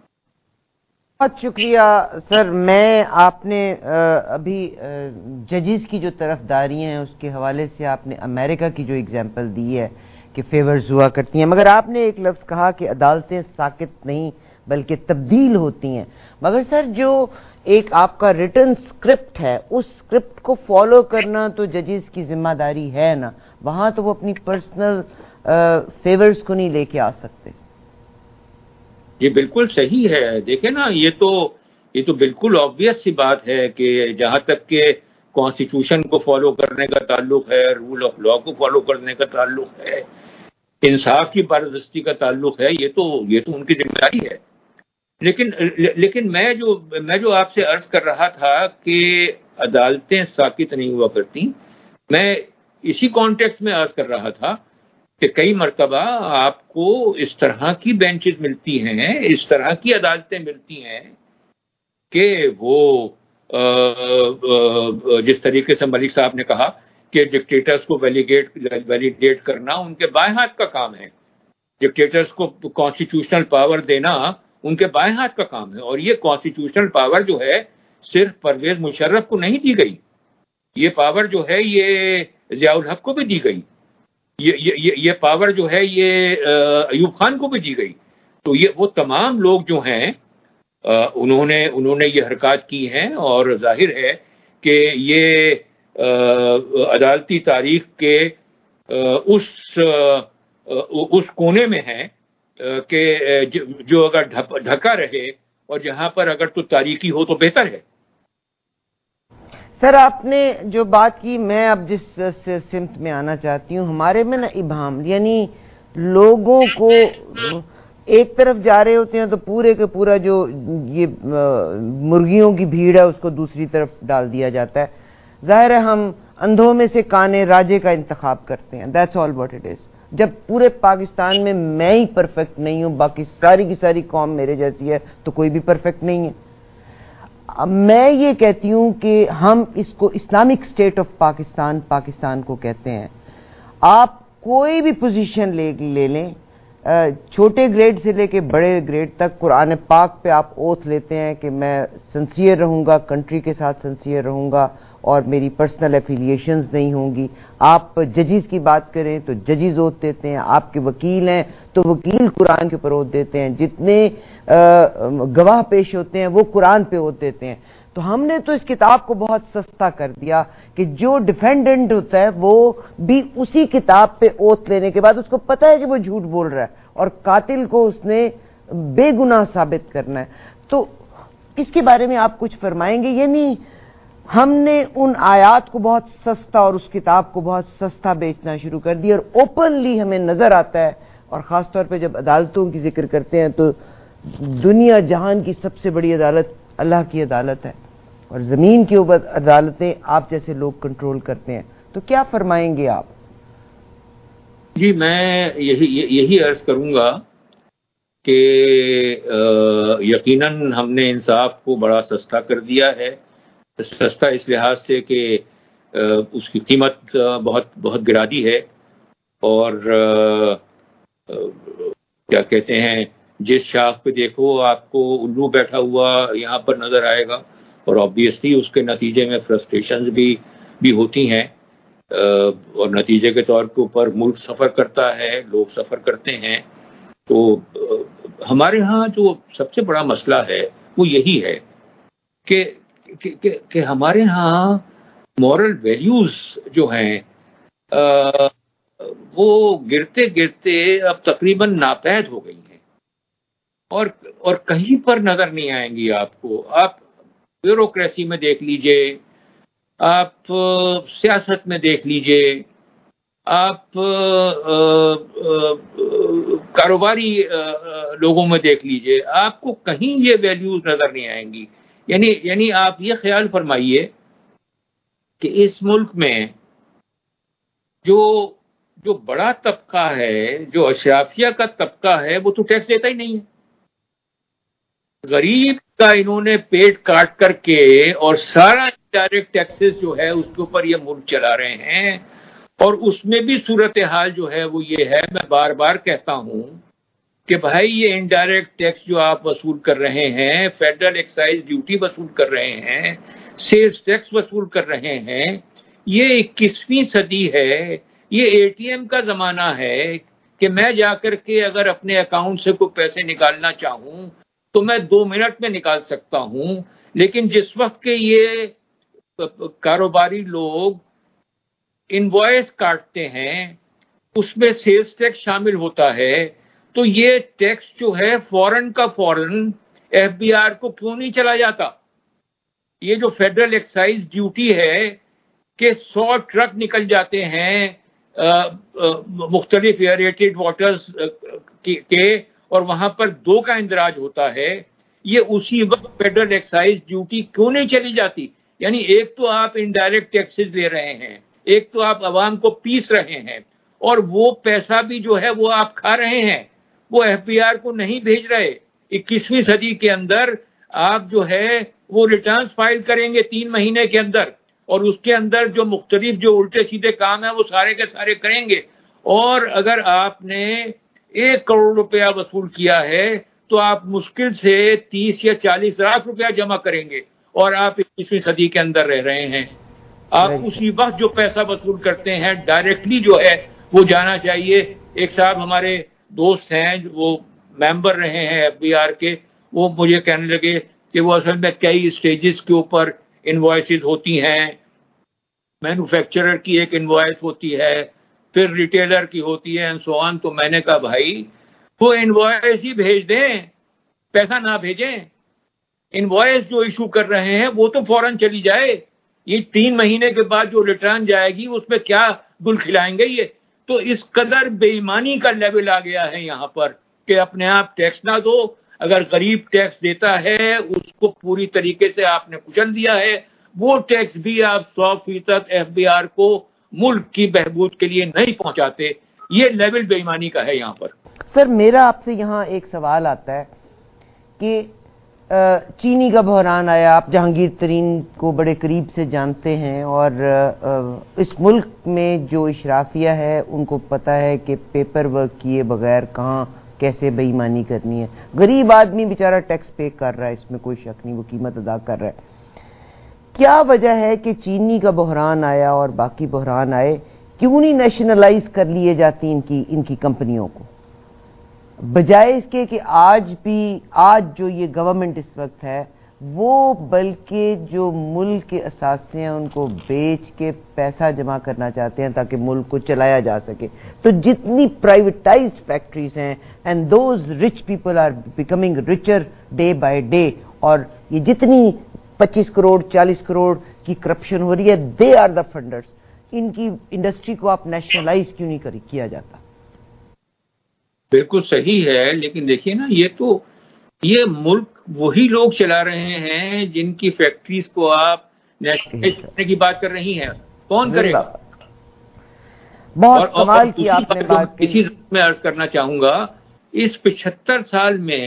بہت شکریہ سر. میں آپ نے ابھی ججز کی جو طرفداری ہیں اس کے حوالے سے آپ نے امریکہ کی جو اگزامپل دی ہے کہ فیورز ہوا کرتی ہیں، مگر آپ نے ایک لفظ کہا کہ عدالتیں ساکت نہیں بلکہ تبدیل ہوتی ہیں. مگر سر جو ایک آپ کا ریٹن سکرپٹ ہے اس سکرپٹ کو فالو کرنا تو ججز کی ذمہ داری ہے نا، وہاں تو وہ اپنی پرسنل فیورز کو نہیں لے کے آ سکتے. یہ بالکل صحیح ہے. دیکھیں نا، یہ تو بالکل آبویس سی بات ہے کہ جہاں تک کہ کانسٹیٹیوشن کو فالو کرنے کا تعلق ہے، رول آف لا کو فالو کرنے کا تعلق ہے، انصاف کی بالادستی کا تعلق ہے، یہ تو ان کی ذمہ داری ہے. لیکن میں جو آپ سے عرض کر رہا تھا کہ عدالتیں ساکت نہیں ہوا کرتی، میں اسی کانٹیکس میں عرض کر رہا تھا کہ کئی مرتبہ آپ کو اس طرح کی بینچز ملتی ہیں، اس طرح کی عدالتیں ملتی ہیں کہ وہ جس طریقے سے ملک صاحب نے کہا کہ ڈکٹیٹرز کو ویلیڈیٹ کرنا ان کے بائیں ہاتھ کا کام ہے، ڈکٹیٹرز کو کانسٹیٹیوشنل پاور دینا ان کے بائیں ہاتھ کا کام ہے. اور یہ کانسٹیٹیوشنل پاور جو ہے صرف پرویز مشرف کو نہیں دی گئی، یہ پاور جو ہے یہ ضیاء الحق کو بھی دی گئی، یہ پاور جو ہے یہ ایوب خان کو بھی دی گئی. تو یہ وہ تمام لوگ جو ہیں انہوں نے یہ حرکات کی ہیں، اور ظاہر ہے کہ یہ عدالتی تاریخ کے اس کونے میں ہیں کہ جو اگر ڈھکا رہے اور جہاں پر اگر تو تاریخی ہو تو بہتر ہے. سر آپ نے جو بات کی، میں اب جس سمت میں آنا چاہتی ہوں، ہمارے میں نا ابہام، یعنی لوگوں کو ایک طرف جا رہے ہوتے ہیں تو پورے کے پورا جو یہ مرغیوں کی بھیڑ ہے اس کو دوسری طرف ڈال دیا جاتا ہے. ظاہر ہے ہم اندھوں میں سے کانے راجے کا انتخاب کرتے ہیں، that's all what it is. جب پورے پاکستان میں ہی پرفیکٹ نہیں ہوں، باقی ساری کی ساری قوم میرے جیسی ہے تو کوئی بھی پرفیکٹ نہیں ہے. میں یہ کہتی ہوں کہ ہم اس کو اسلامک اسٹیٹ آف پاکستان کو کہتے ہیں. آپ کوئی بھی پوزیشن لے لیں، چھوٹے گریڈ سے لے کے بڑے گریڈ تک، قرآن پاک پہ آپ اوتھ لیتے ہیں کہ میں سنسیئر رہوں گا، کنٹری کے ساتھ سنسیئر رہوں گا اور میری پرسنل ایفیلیشنز نہیں ہوں گی. آپ ججز کی بات کریں تو ججز اوتھ دیتے ہیں، آپ کے وکیل ہیں تو وکیل قرآن کے اوپر اوتھ دیتے ہیں، جتنے گواہ پیش ہوتے ہیں وہ قرآن پہ اوتھ دیتے ہیں. تو ہم نے تو اس کتاب کو بہت سستا کر دیا کہ جو ڈیفینڈنٹ ہوتا ہے وہ بھی اسی کتاب پہ اوتھ لینے کے بعد اس کو پتہ ہے کہ وہ جھوٹ بول رہا ہے اور قاتل کو اس نے بے گناہ ثابت کرنا ہے. تو اس کے بارے میں آپ کچھ فرمائیں گے؟ یعنی ہم نے ان آیات کو بہت سستا اور اس کتاب کو بہت سستا بیچنا شروع کر دیا، اور اوپنلی ہمیں نظر آتا ہے، اور خاص طور پہ جب عدالتوں کی ذکر کرتے ہیں تو دنیا جہان کی سب سے بڑی عدالت اللہ کی عدالت ہے، اور زمین کے اوپر عدالتیں آپ جیسے لوگ کنٹرول کرتے ہیں. تو کیا فرمائیں گے آپ؟ جی میں یہی عرض کروں گا کہ یقیناً ہم نے انصاف کو بڑا سستا کر دیا ہے. سستا اس لحاظ سے کہ اس کی قیمت بہت بہت گرا دی ہے، اور کیا کہتے ہیں، جس شاخ پہ دیکھو آپ کو الو بیٹھا ہوا یہاں پر نظر آئے گا، اور آبویسلی اس کے نتیجے میں فرسٹریشنز بھی ہوتی ہیں. اور نتیجے کے طور کے اوپر ملک سفر کرتا ہے، لوگ سفر کرتے ہیں. تو ہمارے ہاں جو سب سے بڑا مسئلہ ہے وہ یہی ہے کہ ہمارے ہاں مورل ویلیوز جو ہیں وہ گرتے گرتے اب تقریباً ناپید ہو گئی ہیں، اور کہیں پر نظر نہیں آئیں گی آپ کو. آپ بیوروکریسی میں دیکھ لیجئے، آپ سیاست میں دیکھ لیجئے، آپ کاروباری لوگوں میں دیکھ لیجئے، آپ کو کہیں یہ ویلیوز نظر نہیں آئیں گی. یعنی آپ یہ خیال فرمائیے کہ اس ملک میں جو بڑا طبقہ ہے، جو اشرافیہ کا طبقہ ہے، وہ تو ٹیکس دیتا ہی نہیں ہے. غریب کا انہوں نے پیٹ کاٹ کر کے اور سارا ڈائریکٹ ٹیکسز جو ہے اس کے اوپر یہ ملک چلا رہے ہیں. اور اس میں بھی صورتحال جو ہے وہ یہ ہے، میں بار بار کہتا ہوں کہ بھائی یہ انڈائریکٹ ٹیکس جو آپ وصول کر رہے ہیں، فیڈرل ایکسائز ڈیوٹی وصول کر رہے ہیں، سیلز ٹیکس وصول کر رہے ہیں، یہ 21ویں صدی ہے، یہ اے ٹی ایم کا زمانہ ہے کہ میں جا کر کے اگر اپنے اکاؤنٹ سے کوئی پیسے نکالنا چاہوں تو میں 2 منٹ میں نکال سکتا ہوں. لیکن جس وقت کہ یہ کاروباری لوگ انوائس کاٹتے ہیں، اس میں سیلز ٹیکس شامل ہوتا ہے، تو یہ ٹیکس جو ہے فوراً کا فوراً ایف بی آر کو کیوں نہیں چلا جاتا؟ یہ جو فیڈرل ایکسائز ڈیوٹی ہے کہ 100 ٹرک نکل جاتے ہیں مختلف ایریٹڈ واٹرز کے، اور وہاں پر 2 کا اندراج ہوتا ہے، یہ اسی وقت فیڈرل ایکسائز ڈیوٹی کیوں نہیں چلی جاتی؟ یعنی ایک تو آپ انڈائریکٹ ٹیکسز لے رہے ہیں، ایک تو آپ عوام کو پیس رہے ہیں، اور وہ پیسہ بھی جو ہے وہ آپ کھا رہے ہیں، وہ ایف بی آر کو نہیں بھیج رہے. 21ویں صدی کے اندر آپ جو ہے وہ ریٹرنز فائل کریں گے 3 مہینے کے اندر، اور اس کے اندر جو مختلف جو الٹے سیدھے کام ہیں وہ سارے کے سارے کریں گے. اور اگر آپ نے 1 کروڑ روپیہ وصول کیا ہے تو آپ مشکل سے 30 یا 40 لاکھ روپیہ جمع کریں گے، اور آپ 21ویں صدی کے اندر رہ رہے ہیں. آپ اسی وقت جو پیسہ وصول کرتے ہیں ڈائریکٹلی جو ہے وہ جانا چاہیے. ایک صاحب ہمارے دوست ہیں، وہ ممبر رہے ہیں ایف بی آر کے، وہ مجھے کہنے لگے کہ وہ اصل میں کئی سٹیجز کے اوپر انوائسز ہوتی ہیں. مینوفیکچرر کی ایک انوائس ہوتی ہے، پھر ریٹیلر کی ہوتی ہے اینڈ سو آن. تو میں نے کہا بھائی وہ انوائس ہی بھیج دیں، پیسہ نہ بھیجیں. انوائس جو ایشو کر رہے ہیں وہ تو فوراً چلی جائے. یہ 3 مہینے کے بعد جو ریٹرن جائے گی اس میں کیا گل کھلائیں گے یہ؟ تو اس قدر بے ایمانی کا لیول آ گیا ہے یہاں پر کہ اپنے آپ ٹیکس نہ دو. اگر غریب ٹیکس دیتا ہے اس کو پوری طریقے سے آپ نے کچل دیا ہے، وہ ٹیکس بھی آپ 100% ایف بی آر کو ملک کی بہبود کے لیے نہیں پہنچاتے. یہ لیول بے ایمانی کا ہے یہاں پر. سر میرا آپ سے یہاں ایک سوال آتا ہے کہ چینی کا بحران آیا، آپ جہانگیر ترین کو بڑے قریب سے جانتے ہیں، اور اس ملک میں جو اشرافیہ ہے ان کو پتہ ہے کہ پیپر ورک کیے بغیر کہاں کیسے بے ایمانی کرنی ہے. غریب آدمی بیچارہ ٹیکس پے کر رہا ہے، اس میں کوئی شک نہیں، وہ قیمت ادا کر رہا ہے. کیا وجہ ہے کہ چینی کا بحران آیا اور باقی بحران آئے کیوں نہیں نیشنلائز کر لیے جاتی ان کی کمپنیوں کو، بجائے اس کے کہ آج جو یہ گورنمنٹ اس وقت ہے وہ بلکہ جو ملک کے اثاثے ہیں ان کو بیچ کے پیسہ جمع کرنا چاہتے ہیں تاکہ ملک کو چلایا جا سکے. تو جتنی پرائیویٹائزڈ فیکٹریز ہیں and those rich people are becoming richer day by day, اور یہ جتنی 25 کروڑ 40 کروڑ کی کرپشن ہو رہی ہے، دے آر دا فنڈرز. ان کی انڈسٹری کو آپ نیشنلائز کیوں نہیں کیا جاتا؟ بالکل صحیح ہے، لیکن دیکھیے نا، یہ ملک وہی لوگ چلا رہے ہیں جن کی فیکٹریز کو آپ نیشنلائز کرنے کی بات کر رہی ہیں. کون کرے گا؟ بہت کمال کی آپ نے بات کی. اسی میں عرض کرنا چاہوں گا، اس 75 سال میں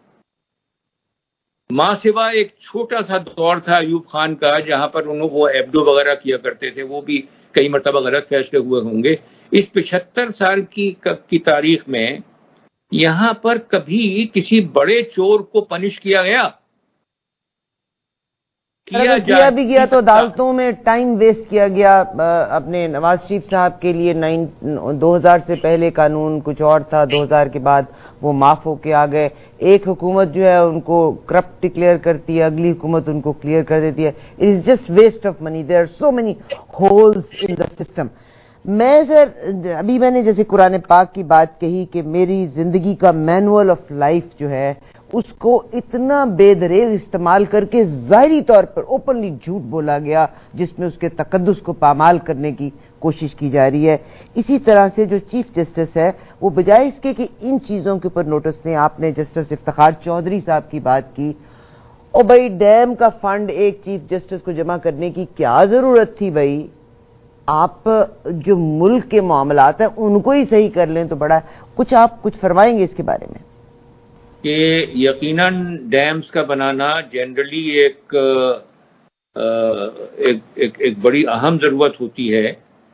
ماں سوا ایک چھوٹا سا دور تھا ایوب خان کا جہاں پر وہ ایبڈو وغیرہ کیا کرتے تھے، وہ بھی کئی مرتبہ غلط فیصلے ہوئے ہوں گے. اس 75 سال کی تاریخ میں یہاں پر کبھی کسی بڑے چور کو پنش کیا گیا؟ کیا بھی گیا تو عدالتوں میں ٹائم ویسٹ کیا گیا. اپنے نواز شریف صاحب کے لیے 2000 سے پہلے قانون کچھ اور تھا, 2000 کے بعد وہ معاف ہو کے آ گئے. ایک حکومت جو ہے ان کو کرپٹ ڈکلیئر کرتی ہے, اگلی حکومت ان کو کلیئر کر دیتی ہے. It is just waste of money. There are so many holes in the system. میں سر ابھی میں نے جیسے قرآن پاک کی بات کہی کہ میری زندگی کا مینول آف لائف جو ہے اس کو اتنا بے دریغ استعمال کر کے ظاہری طور پر اوپنلی جھوٹ بولا گیا جس میں اس کے تقدس کو پامال کرنے کی کوشش کی جا رہی ہے. اسی طرح سے جو چیف جسٹس ہے وہ بجائے اس کے کہ ان چیزوں کے اوپر نوٹس لیں, آپ نے جسٹس افتخار چودھری صاحب کی بات کی. او بھائی ڈیم کا فنڈ ایک چیف جسٹس کو جمع کرنے کی کیا ضرورت تھی بھائی؟ آپ جو ملک کے معاملات ہیں ان کو ہی صحیح کر لیں تو بڑا. آپ کچھ فرمائیں گے اس کے بارے میں؟ کہ یقیناً ڈیمز کا بنانا جنرلی ایک بڑی اہم ضرورت ہوتی ہے.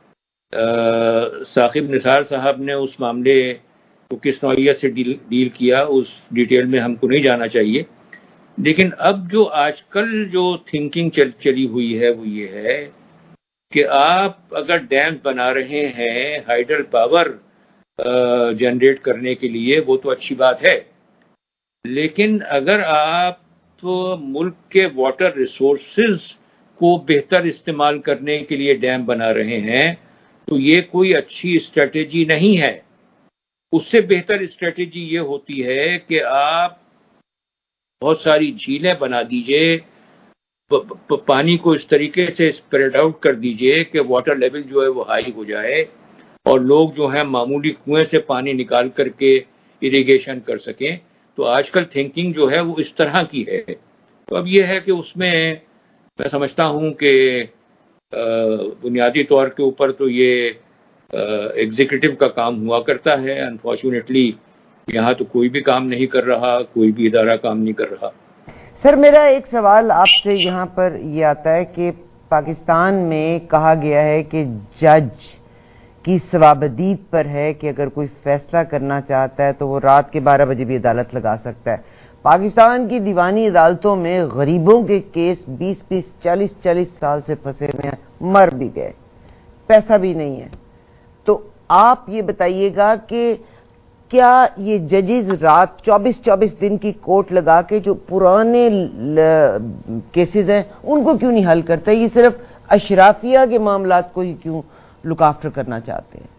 ثاقب نثار صاحب نے اس معاملے کو کس نوعیت سے ڈیل کیا اس ڈیٹیل میں ہم کو نہیں جانا چاہیے. لیکن اب جو آج کل جو تھنکنگ چلی ہوئی ہے وہ یہ ہے کہ آپ اگر ڈیم بنا رہے ہیں ہائیڈل پاور جنریٹ کرنے کے لیے وہ تو اچھی بات ہے, لیکن اگر آپ ملک کے واٹر ریسورسز کو بہتر استعمال کرنے کے لیے ڈیم بنا رہے ہیں تو یہ کوئی اچھی اسٹریٹجی نہیں ہے. اس سے بہتر اسٹریٹجی یہ ہوتی ہے کہ آپ بہت ساری جھیلیں بنا دیجئے, پانی کو اس طریقے سے اسپریڈ آؤٹ کر دیجئے کہ واٹر لیول جو ہے وہ ہائی ہو جائے اور لوگ جو ہیں معمولی کنویں سے پانی نکال کر کے اریگیشن کر سکیں. تو آج کل تھنکنگ جو ہے وہ اس طرح کی ہے. تو اب یہ ہے کہ اس میں سمجھتا ہوں کہ بنیادی طور کے اوپر تو یہ ایگزیکٹو کا کام ہوا کرتا ہے. انفارچونیٹلی یہاں تو کوئی بھی کام نہیں کر رہا, کوئی بھی ادارہ کام نہیں کر رہا. سر میرا ایک سوال آپ سے یہاں پر یہ آتا ہے کہ پاکستان میں کہا گیا ہے کہ جج کی ثوابدید پر ہے کہ اگر کوئی فیصلہ کرنا چاہتا ہے تو وہ رات کے 12 بجے بھی عدالت لگا سکتا ہے. پاکستان کی دیوانی عدالتوں میں غریبوں کے کیس 20 40 سال سے پھنسے ہوئے ہیں, مر بھی گئے, پیسہ بھی نہیں ہے. تو آپ یہ بتائیے گا کہ کیا یہ ججز رات 24 دن کی کورٹ لگا کے جو پرانے کیسز ہیں ان کو کیوں نہیں حل کرتے؟ یہ صرف اشرافیہ کے معاملات کو ہی کیوں لک آفٹر کرنا چاہتے ہیں؟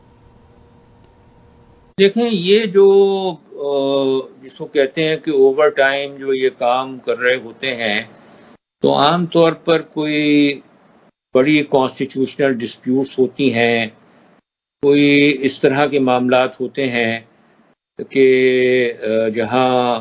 دیکھیں یہ جو جس کو کہتے ہیں کہ اوور ٹائم جو یہ کام کر رہے ہوتے ہیں تو عام طور پر کوئی بڑی کانسٹیٹیوشنل ڈسپیوٹس ہوتی ہیں, کوئی اس طرح کے معاملات ہوتے ہیں کہ جہاں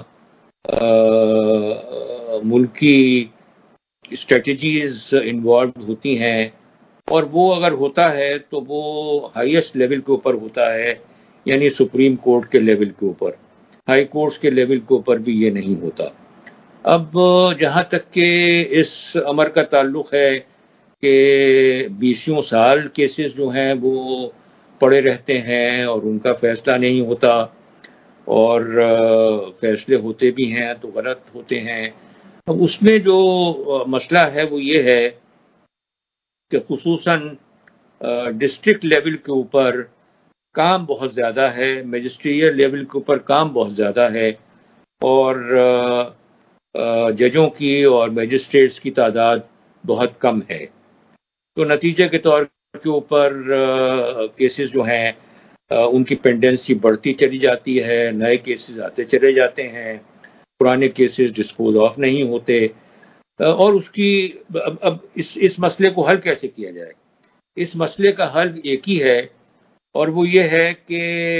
ملکی اسٹریٹجیز انوالوڈ ہوتی ہیں اور وہ اگر ہوتا ہے تو وہ ہائیسٹ لیول کے اوپر ہوتا ہے, یعنی سپریم کورٹ کے لیول کے اوپر. ہائی کورٹس کے لیول کے اوپر بھی یہ نہیں ہوتا. اب جہاں تک کہ اس امر کا تعلق ہے کہ 20 سال کیسز جو ہیں وہ پڑے رہتے ہیں اور ان کا فیصلہ نہیں ہوتا, اور فیصلے ہوتے بھی ہیں تو غلط ہوتے ہیں. اب اس میں جو مسئلہ ہے وہ یہ ہے کہ خصوصاً ڈسٹرکٹ لیول کے اوپر کام بہت زیادہ ہے, میجسٹریل لیول کے اوپر کام بہت زیادہ ہے, اور ججوں کی اور میجسٹریٹس کی تعداد بہت کم ہے. تو نتیجے کے طور کے اوپر کیسز جو ہیں ان کی پینڈنسی بڑھتی چلی جاتی ہے, نئے کیسز آتے چلے جاتے ہیں, پرانے کیسز ڈسپوز آف نہیں ہوتے. اور اس کی اب اس مسئلے کو حل کیسے کیا جائے؟ اس مسئلے کا حل ایک ہی ہے, اور وہ یہ ہے کہ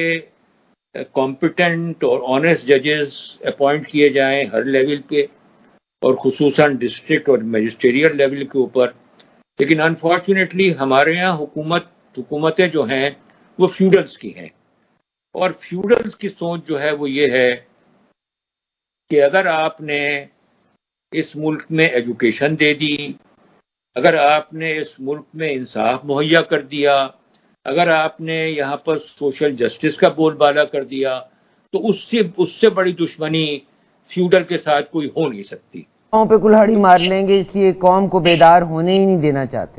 کمپیٹنٹ اور آنیسٹ ججز اپوائنٹ کیے جائیں ہر لیول پہ, اور خصوصاً ڈسٹرکٹ اور میجسٹریل لیول کے اوپر. لیکن انفارچونیٹلی ہمارے یہاں حکومتیں جو ہیں وہ فیوڈلز کی ہیں, اور فیوڈلز کی سوچ جو ہے وہ یہ ہے کہ اگر آپ نے اس ملک میں ایجوکیشن دے دی, اگر آپ نے اس ملک میں انصاف مہیا کر دیا, اگر آپ نے یہاں پر سوشل جسٹس کا بول بالا کر دیا, تو اس سے بڑی دشمنی فیوڈل کے ساتھ کوئی ہو نہیں سکتی. پاؤں پہ کلہاڑی مار لیں گے، اس لیے قوم کو بیدار ہونے ہی نہیں دینا چاہتے.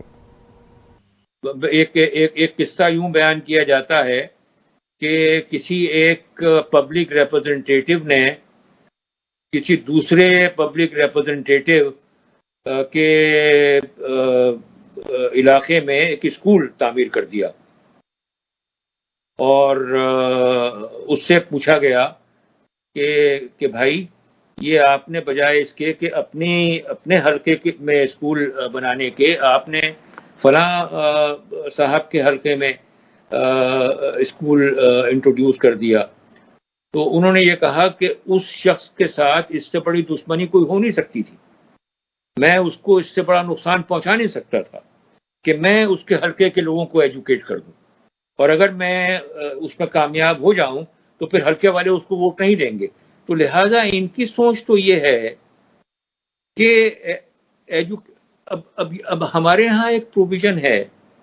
ایک قصہ یوں بیان کیا جاتا ہے کہ کسی ایک پبلک ریپرزنٹیٹیو نے کسی دوسرے پبلک ریپرزنٹیٹیو کے علاقے میں ایک اسکول تعمیر کر دیا، اور اس سے پوچھا گیا کہ بھائی یہ آپ نے بجائے اس کے کہ اپنے حلقے میں اسکول بنانے کے، آپ نے فلاں صاحب کے حلقے میں اسکول انٹروڈیوس کر دیا. تو انہوں نے یہ کہا کہ اس شخص کے ساتھ اس سے بڑی دشمنی کوئی ہو نہیں سکتی تھی، میں اس کو اس سے بڑا نقصان پہنچا نہیں سکتا تھا کہ میں اس کے حلقے کے لوگوں کو ایجوکیٹ کر دوں، اور اگر میں اس میں کامیاب ہو جاؤں تو پھر حلقے والے اس کو ووٹ نہیں دیں گے. تو لہٰذا ان کی سوچ تو یہ ہے کہ اب ہمارے ہاں ایک پروویژن ہے،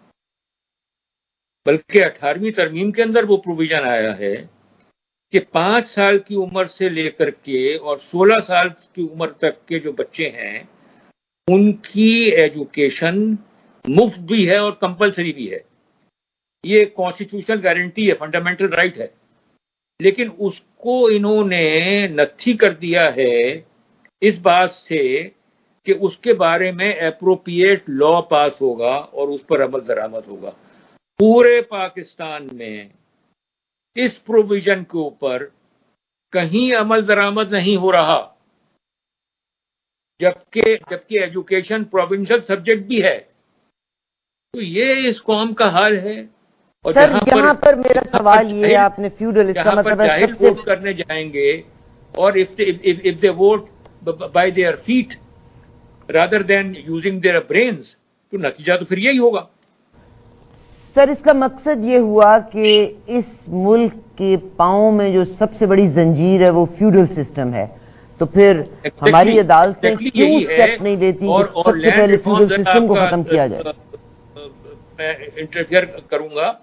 بلکہ 18ویں ترمیم کے اندر وہ پروویژن آیا ہے کہ 5 سال کی عمر سے لے کر کے اور 16 سال کی عمر تک کے جو بچے ہیں ان کی ایجوکیشن مفت بھی ہے اور کمپلسری بھی ہے. یہ کانسٹیٹیوشنل گارنٹی ہے، فنڈامنٹل رائٹ ہے، لیکن اس کو انہوں نے نتھی کر دیا ہے اس بات سے کہ اس کے بارے میں اپروپریٹ لا پاس ہوگا اور اس پر عمل درآمد ہوگا. پورے پاکستان میں اس پروویژن کے اوپر کہیں عمل درآمد نہیں ہو رہا، جبکہ ایجوکیشن پروونشل سبجیکٹ بھی ہے. تو یہ اس قوم کا حال ہے. اور سر یہاں پر میرا سوال یہ ہے، آپ نے فیوڈل، اس کا مطلب ہے جاہل ووٹ کرنے جائیں گے اور if they vote by their feet rather than using their brains تو نتیجہ تو پھر یہی ہوگا. سر اس کا مقصد یہ ہوا کہ اس ملک کے پاؤں میں جو سب سے بڑی زنجیر ہے وہ فیوڈل سسٹم ہے، تو پھر ہماری عدالتیں کیوں اسٹیپ نہیں لیتی کہ سب سے پہلے فیوڈل سسٹم کو ختم کیا جائے؟ میں انٹرفیئر کروں گا.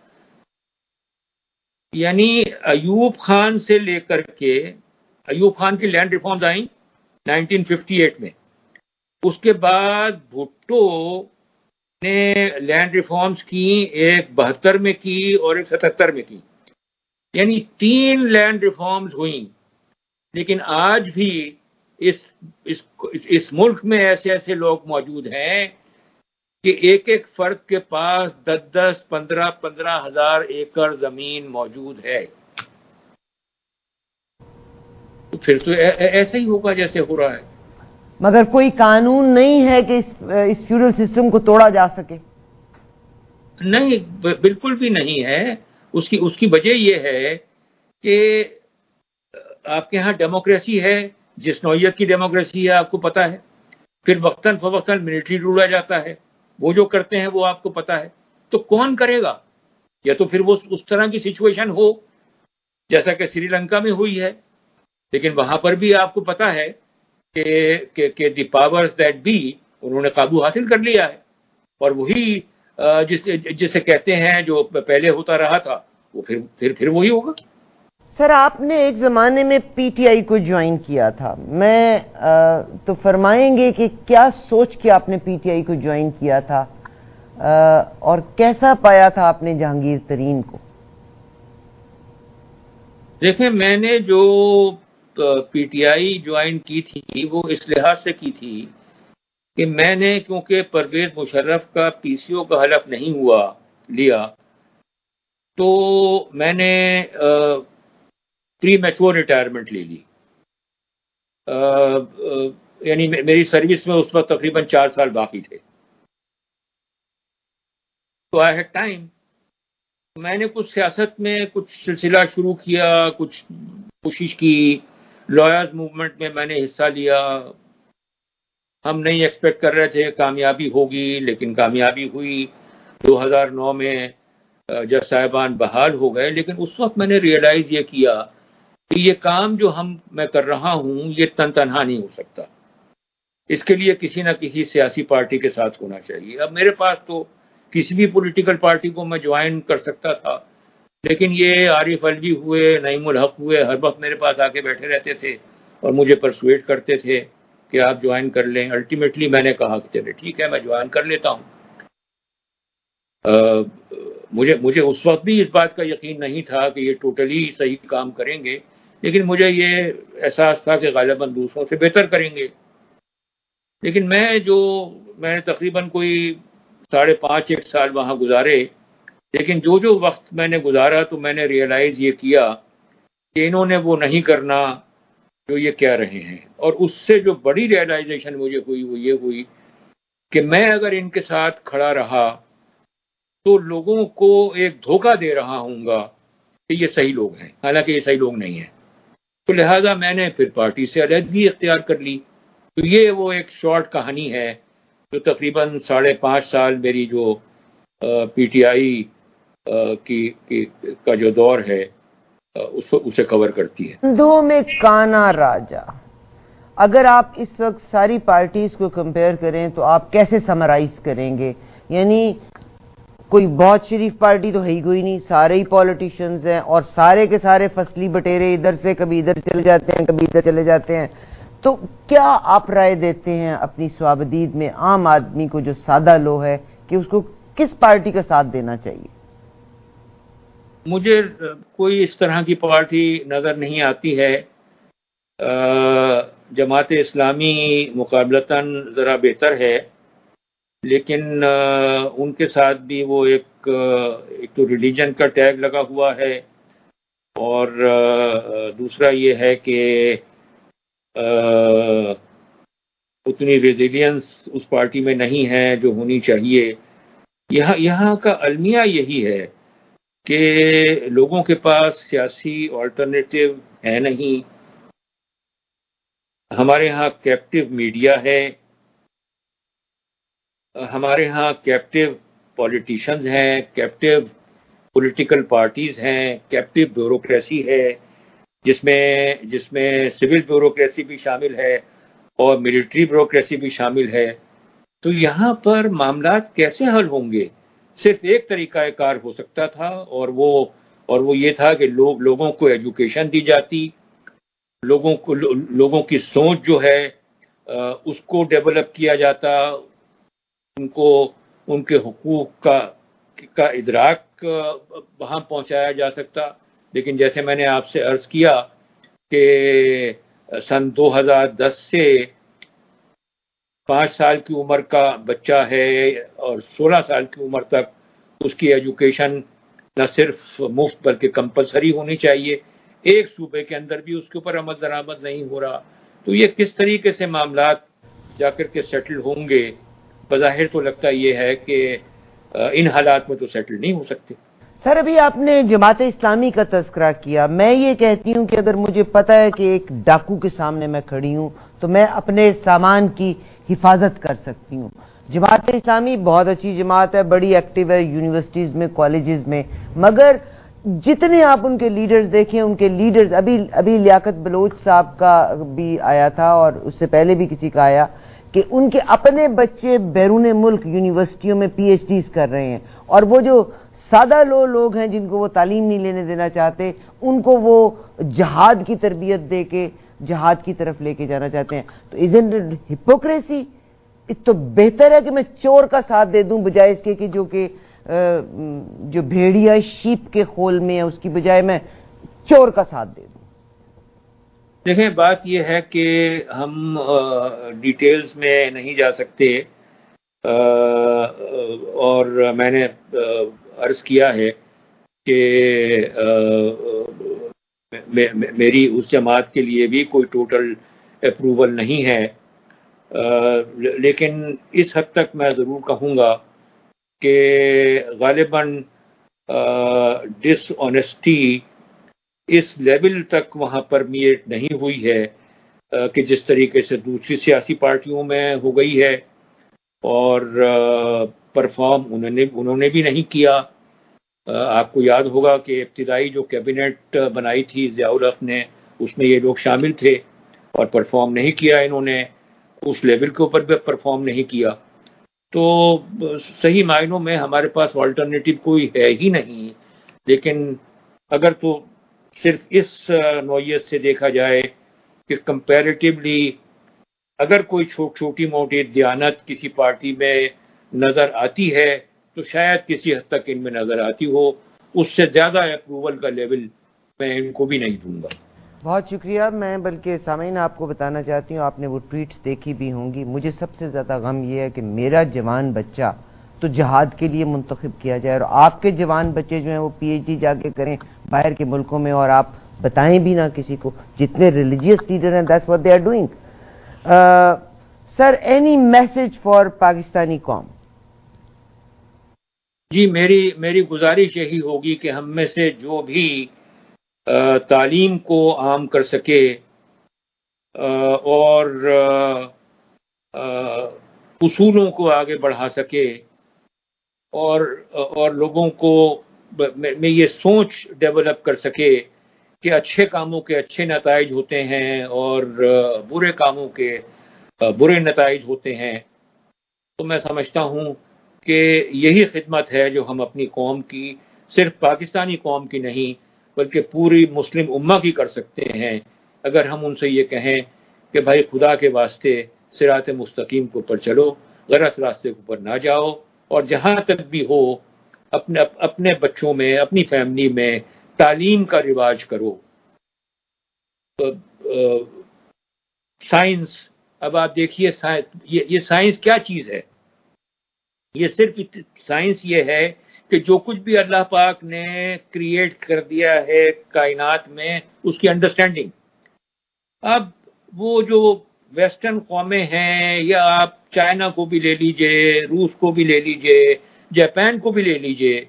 یعنی ایوب خان سے لے کر کے، ایوب خان کی لینڈ ریفارمز آئیں 1958 میں، اس کے بعد بھٹو نے لینڈ ریفارمز کی، ایک 72 میں کی اور ایک 77 میں کی، یعنی 3 لینڈ ریفارمز ہوئیں. لیکن آج بھی اس ملک میں ایسے لوگ موجود ہیں کہ ایک فرد کے پاس 10 15 ہزار ایکڑ زمین موجود ہے. تو پھر تو ایسا ہی ہوگا جیسے ہو رہا ہے. مگر کوئی قانون نہیں ہے کہ اس فیوڈل سسٹم کو توڑا جا سکے؟ نہیں، بالکل بھی نہیں ہے. اس کی وجہ یہ ہے کہ آپ کے ہاں ڈیموکریسی ہے، جس نوعیت کی ڈیموکریسی ہے آپ کو پتا ہے. پھر وقتاً فوقتاً ملٹری رول آ جاتا ہے، وہ جو کرتے ہیں وہ آپ کو پتا ہے. تو کون کرے گا؟ یا تو پھر وہ اس طرح کی سچویشن ہو جیسا کہ سری لنکا میں ہوئی ہے، لیکن وہاں پر بھی آپ کو پتا ہے کہ دی پاورز دیٹ بی انہوں نے قابو حاصل کر لیا ہے، اور وہی جسے کہتے ہیں جو پہلے ہوتا رہا تھا وہ پھر وہی ہوگا. سر آپ نے ایک زمانے میں پی ٹی آئی کو جوائن کیا تھا، میں تو فرمائیں گے کہ کیا سوچ کے آپ نے پی ٹی آئی کو جوائن کیا تھا اور کیسا پایا تھا آپ نے جہانگیر ترین کو؟ دیکھیں، میں نے جو پی ٹی آئی جوائن کی تھی وہ اس لحاظ سے کی تھی کہ میں نے کیونکہ پرویز مشرف کا پی سی او کا حلف نہیں لیا، تو میں نے پری میچور ریٹائرمنٹ لے لی. یعنی میری سروس میں اس وقت تقریباً 4 سال باقی تھے. تو آئی ہیڈ ٹائم. میں نے کچھ سیاست میں کچھ سلسلہ شروع کیا، کچھ کوشش کی، لائرز موومنٹ میں نے حصہ لیا. ہم نہیں ایکسپیکٹ کر رہے تھے کامیابی ہوگی، لیکن کامیابی ہوئی. 2009 میں جج صاحبان بحال ہو گئے. لیکن اس وقت میں نے ریئلائز یہ کیا کہ یہ کام جو میں کر رہا ہوں یہ تنہا نہیں ہو سکتا، اس کے لیے کسی نہ کسی سیاسی پارٹی کے ساتھ ہونا چاہیے. اب میرے پاس تو کسی بھی پولیٹیکل پارٹی کو میں جوائن کر سکتا تھا، لیکن یہ عارف الوی ہوئے، نعیم الحق ہوئے، ہر وقت میرے پاس آ کے بیٹھے رہتے تھے اور مجھے پرسویٹ کرتے تھے کہ آپ جوائن کر لیں. الٹیمیٹلی میں نے کہا کہ چلے ٹھیک ہے میں جوائن کر لیتا ہوں. مجھے اس وقت بھی اس بات کا یقین نہیں تھا کہ یہ ٹوٹلی صحیح کام کریں گے، لیکن مجھے یہ احساس تھا کہ غالباً دوسروں سے بہتر کریں گے. لیکن میں نے تقریباً کوئی 5.5 سال وہاں گزارے، لیکن جو وقت میں نے گزارا تو میں نے ریئلائز یہ کیا کہ انہوں نے وہ نہیں کرنا جو یہ کہہ رہے ہیں. اور اس سے جو بڑی ریئلائزیشن مجھے ہوئی وہ یہ ہوئی کہ میں اگر ان کے ساتھ کھڑا رہا تو لوگوں کو ایک دھوکہ دے رہا ہوں گا کہ یہ صحیح لوگ ہیں، حالانکہ یہ صحیح لوگ نہیں ہیں. تو لہٰذا میں نے پھر پارٹی سے علیحدگی اختیار کر لی. تو یہ وہ ایک شارٹ کہانی ہے جو تقریباً 5.5 سال میری جو پی ٹی آئی کا جو دور ہے اسے کور کرتی ہے. دو میں کانا راجا، اگر آپ اس وقت ساری پارٹیز کو کمپیئر کریں تو آپ کیسے سمرائز کریں گے؟ یعنی کوئی بہت شریف پارٹی تو ہے ہی کوئی نہیں، سارے ہی پولیٹیشنز ہیں اور سارے کے سارے فصلی بٹیرے ادھر سے کبھی ادھر چلے جاتے ہیں کبھی ادھر چلے جاتے ہیں. تو کیا آپ رائے دیتے ہیں اپنی سوابدید میں عام آدمی کو جو سادہ لو ہے کہ اس کو کس پارٹی کا ساتھ دینا چاہیے؟ مجھے کوئی اس طرح کی پارٹی نظر نہیں آتی ہے. جماعت اسلامی مقابلتاً ذرا بہتر ہے، لیکن ان کے ساتھ بھی وہ ایک تو ریلیجن کا ٹیگ لگا ہوا ہے، اور دوسرا یہ ہے کہ اتنی ریزیلینس اس پارٹی میں نہیں ہے جو ہونی چاہیے. یہاں کا المیہ یہی ہے کہ لوگوں کے پاس سیاسی آلٹرنیٹیو ہے نہیں. ہمارے ہاں کیپٹیو میڈیا ہے، ہمارے ہاں کیپٹیو پولیٹیشنز ہیں، کیپٹیو پولیٹیکل پارٹیز ہیں، کیپٹیو بیوروکریسی ہے جس میں سول بیوروکریسی بھی شامل ہے اور ملٹری بیوروکریسی بھی شامل ہے. تو یہاں پر معاملات کیسے حل ہوں گے؟ صرف ایک طریقہ کار ہو سکتا تھا اور وہ یہ تھا کہ لوگوں کو ایجوکیشن دی جاتی، لوگوں کی سوچ جو ہے اس کو ڈیولپ کیا جاتا، ان کو ان کے حقوق کا ادراک وہاں پہنچایا جا سکتا. لیکن جیسے میں نے آپ سے عرض کیا کہ سن 2010 سے 5 سال کی عمر کا بچہ ہے اور 16 سال کی عمر تک اس کی ایجوکیشن نہ صرف مفت بلکہ کمپلسری ہونی چاہیے. ایک صوبے کے اندر بھی اس کے اوپر عمل درآمد نہیں ہو رہا. تو یہ کس طریقے سے معاملات جا کر کے سیٹل ہوں گے؟ بظاہر تو لگتا یہ ہے کہ ان حالات میں تو سیٹل نہیں ہو سکتے. سر ابھی آپ نے جماعت اسلامی کا تذکرہ کیا. میں یہ کہتی ہوں کہ اگر مجھے پتا ہے کہ ایک ڈاکو کے سامنے میں کھڑی ہوں تو میں اپنے سامان کی حفاظت کر سکتی ہوں. جماعت اسلامی بہت اچھی جماعت ہے، بڑی ایکٹیو ہے یونیورسٹیز میں، کالجز میں، مگر جتنے آپ ان کے لیڈرز دیکھیں، ان کے لیڈرز ابھی لیاقت بلوچ صاحب کا بھی آیا تھا اور اس سے پہلے بھی کسی کا آیا کہ ان کے اپنے بچے بیرون ملک یونیورسٹیوں میں پی ایچ ڈیز کر رہے ہیں، اور وہ جو سادہ لوگ ہیں جن کو وہ تعلیم نہیں لینے دینا چاہتے ان کو وہ جہاد کی تربیت دے کے جہاد کی طرف لے کے جانا چاہتے ہیں. تو isn't it hypocrisy؟ اس تو بہتر ہے کہ میں چور کا ساتھ دے دوں بجائے اس کے کہ جو بھیڑیا شیپ کے خول میں ہے اس کی بجائے میں چور کا ساتھ دے دوں. دیکھیں بات یہ ہے کہ ہم ڈیٹیلز میں نہیں جا سکتے، اور میں نے عرض کیا ہے کہ میری اس جماعت کے لیے بھی کوئی ٹوٹل اپروول نہیں ہے، لیکن اس حد تک میں ضرور کہوں گا کہ غالباً ڈس آنیسٹی اس لیول تک وہاں پرمیٹ نہیں ہوئی ہے کہ جس طریقے سے دوسری سیاسی پارٹیوں میں ہو گئی ہے، اور پرفارم انہوں نے بھی نہیں کیا. آپ کو یاد ہوگا کہ ابتدائی جو کیبنٹ بنائی تھی ضیاء الحق نے، اس میں یہ لوگ شامل تھے اور پرفارم نہیں کیا، انہوں نے اس لیول کے اوپر بھی پرفارم نہیں کیا. تو صحیح معنوں میں ہمارے پاس آلٹرنیٹیو کوئی ہے ہی نہیں. لیکن اگر تو صرف اس نوعیت سے دیکھا جائے کہ کمپیریٹیولی اگر کوئی چھوٹی موٹی دیانت کسی پارٹی میں نظر آتی ہے تو شاید کسی حد تک ان میں نظر آتی ہو، اس سے زیادہ اپروول کا لیول میں ان کو بھی نہیں دوں گا۔ بہت شکریہ۔ میں بلکہ سامعین آپ کو بتانا چاہتی ہوں، آپ نے وہ ٹویٹس دیکھی بھی ہوں گی، مجھے سب سے زیادہ غم یہ ہے کہ میرا جوان بچہ تو جہاد کے لیے منتخب کیا جائے، اور آپ کے جوان بچے جو ہیں وہ پی ایچ ڈی جا کے کریں باہر کے ملکوں میں، اور آپ بتائیں بھی نہ کسی کو۔ جتنے ریلیجیس لیڈر ہیں that's what they are doing. Sir, any message for Pakistani قوم؟ جی، میری گزارش یہی ہوگی کہ ہم میں سے جو بھی تعلیم کو عام کر سکے اور اصولوں کو آگے بڑھا سکے اور لوگوں کو میں یہ سوچ ڈیولپ کر سکے کہ اچھے کاموں کے اچھے نتائج ہوتے ہیں اور برے کاموں کے برے نتائج ہوتے ہیں، تو میں سمجھتا ہوں کہ یہی خدمت ہے جو ہم اپنی قوم کی، صرف پاکستانی قوم کی نہیں بلکہ پوری مسلم امہ کی کر سکتے ہیں، اگر ہم ان سے یہ کہیں کہ بھائی خدا کے واسطے صراط مستقیم کے اوپر چلو، غلط راستے کے اوپر نہ جاؤ، اور جہاں تک بھی ہو اپنے بچوں میں، اپنی فیملی میں تعلیم کا رواج کرو۔ سائنس، اب آپ دیکھیے یہ سائنس کیا چیز ہے؟ یہ صرف سائنس یہ ہے کہ جو کچھ بھی اللہ پاک نے کریٹ کر دیا ہے کائنات میں، اس کی انڈرسٹینڈنگ۔ اب وہ جو ویسٹرن قومیں ہیں، یا آپ چائنا کو بھی لے لیجئے، روس کو بھی لے لیجئے، جاپان کو بھی لے لیجئے،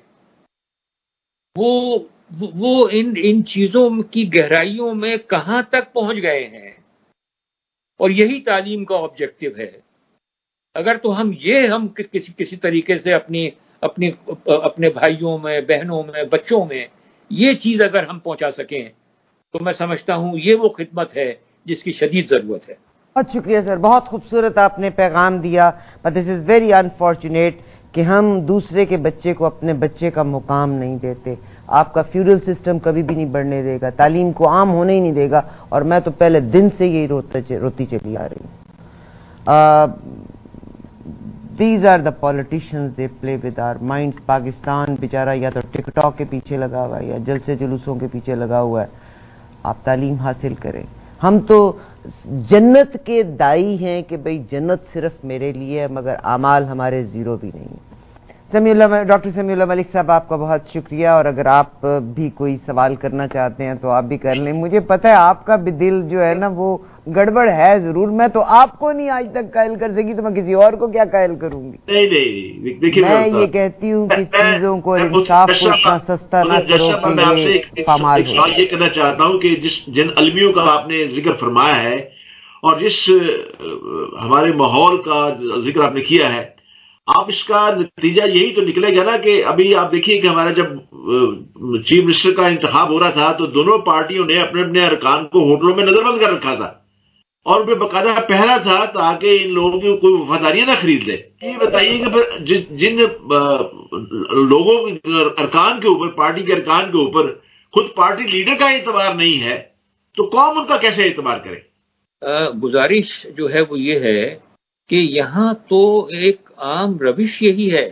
وہ ان چیزوں کی گہرائیوں میں کہاں تک پہنچ گئے ہیں، اور یہی تعلیم کا آبجیکٹو ہے۔ اگر تو ہم کسی طریقے سے اپنے بھائیوں میں، بہنوں میں، بچوں میں یہ چیز اگر ہم پہنچا سکیں تو میں سمجھتا ہوں یہ وہ خدمت ہے جس کی شدید ضرورت ہے۔ بہت شکریہ سر، بہت خوبصورت آپ نے پیغام دیا، but this is very unfortunate کہ ہم دوسرے کے بچے کو اپنے بچے کا مقام نہیں دیتے۔ آپ کا فیوڈل سسٹم کبھی بھی نہیں بڑھنے دے گا، تعلیم کو عام ہونے ہی نہیں دے گا، اور میں تو پہلے دن سے یہی روتی چلی آ رہی ہوں۔ These are the politicians, they play with our minds. Pakistan بیچارہ یا تو ٹک ٹاک کے پیچھے لگا ہوا ہے یا جلسے جلوسوں کے پیچھے لگا ہوا ہے۔ آپ تعلیم حاصل کریں۔ ہم تو جنت کے دائی ہیں کہ بھئی جنت صرف میرے لیے ہے، مگر اعمال ہمارے زیرو بھی نہیں ہیں۔ ڈاکٹر سمیع اللہ ملک صاحب، آپ کا بہت شکریہ، اور اگر آپ بھی کوئی سوال کرنا چاہتے ہیں تو آپ بھی کر لیں۔ مجھے پتہ ہے آپ کا بھی دل جو ہے نا وہ گڑبڑ ہے ضرور، میں تو آپ کو نہیں آج تک قائل کر سکی تو میں کسی اور کو کیا قائل کروں گی؟ نہیں، میں یہ کہتی ہوں کہ چیزوں کو اور انصاف کو اتنا سستا نہ کرو کہ یہ پامال ہو۔ یہ کہنا چاہتا ہوں کہ جن المیوں کا آپ نے ذکر فرمایا ہے اور جس ہمارے ماحول کا ذکر آپ نے کیا ہے، آپ اس کا نتیجہ یہی تو نکلے گا نا کہ ابھی آپ دیکھیے کہ ہمارا جب چیف منسٹر کا انتخاب ہو رہا تھا تو دونوں پارٹیوں نے اپنے اپنے ارکان کو ہوٹلوں میں نظر بند کر رکھا تھا اور ان پہ باقاعدہ پہرا تھا تاکہ ان لوگوں کی کوئی وفاداریاں نہ خرید لے۔ یہ بتائیے کہ پھر جن لوگوں کے ارکان کے اوپر، پارٹی کے ارکان کے اوپر خود پارٹی لیڈر کا اعتبار نہیں ہے تو قوم ان کا کیسے اعتبار کرے؟ گزارش جو ہے وہ یہ ہے کہ یہاں تو ایک عام روش یہی ہے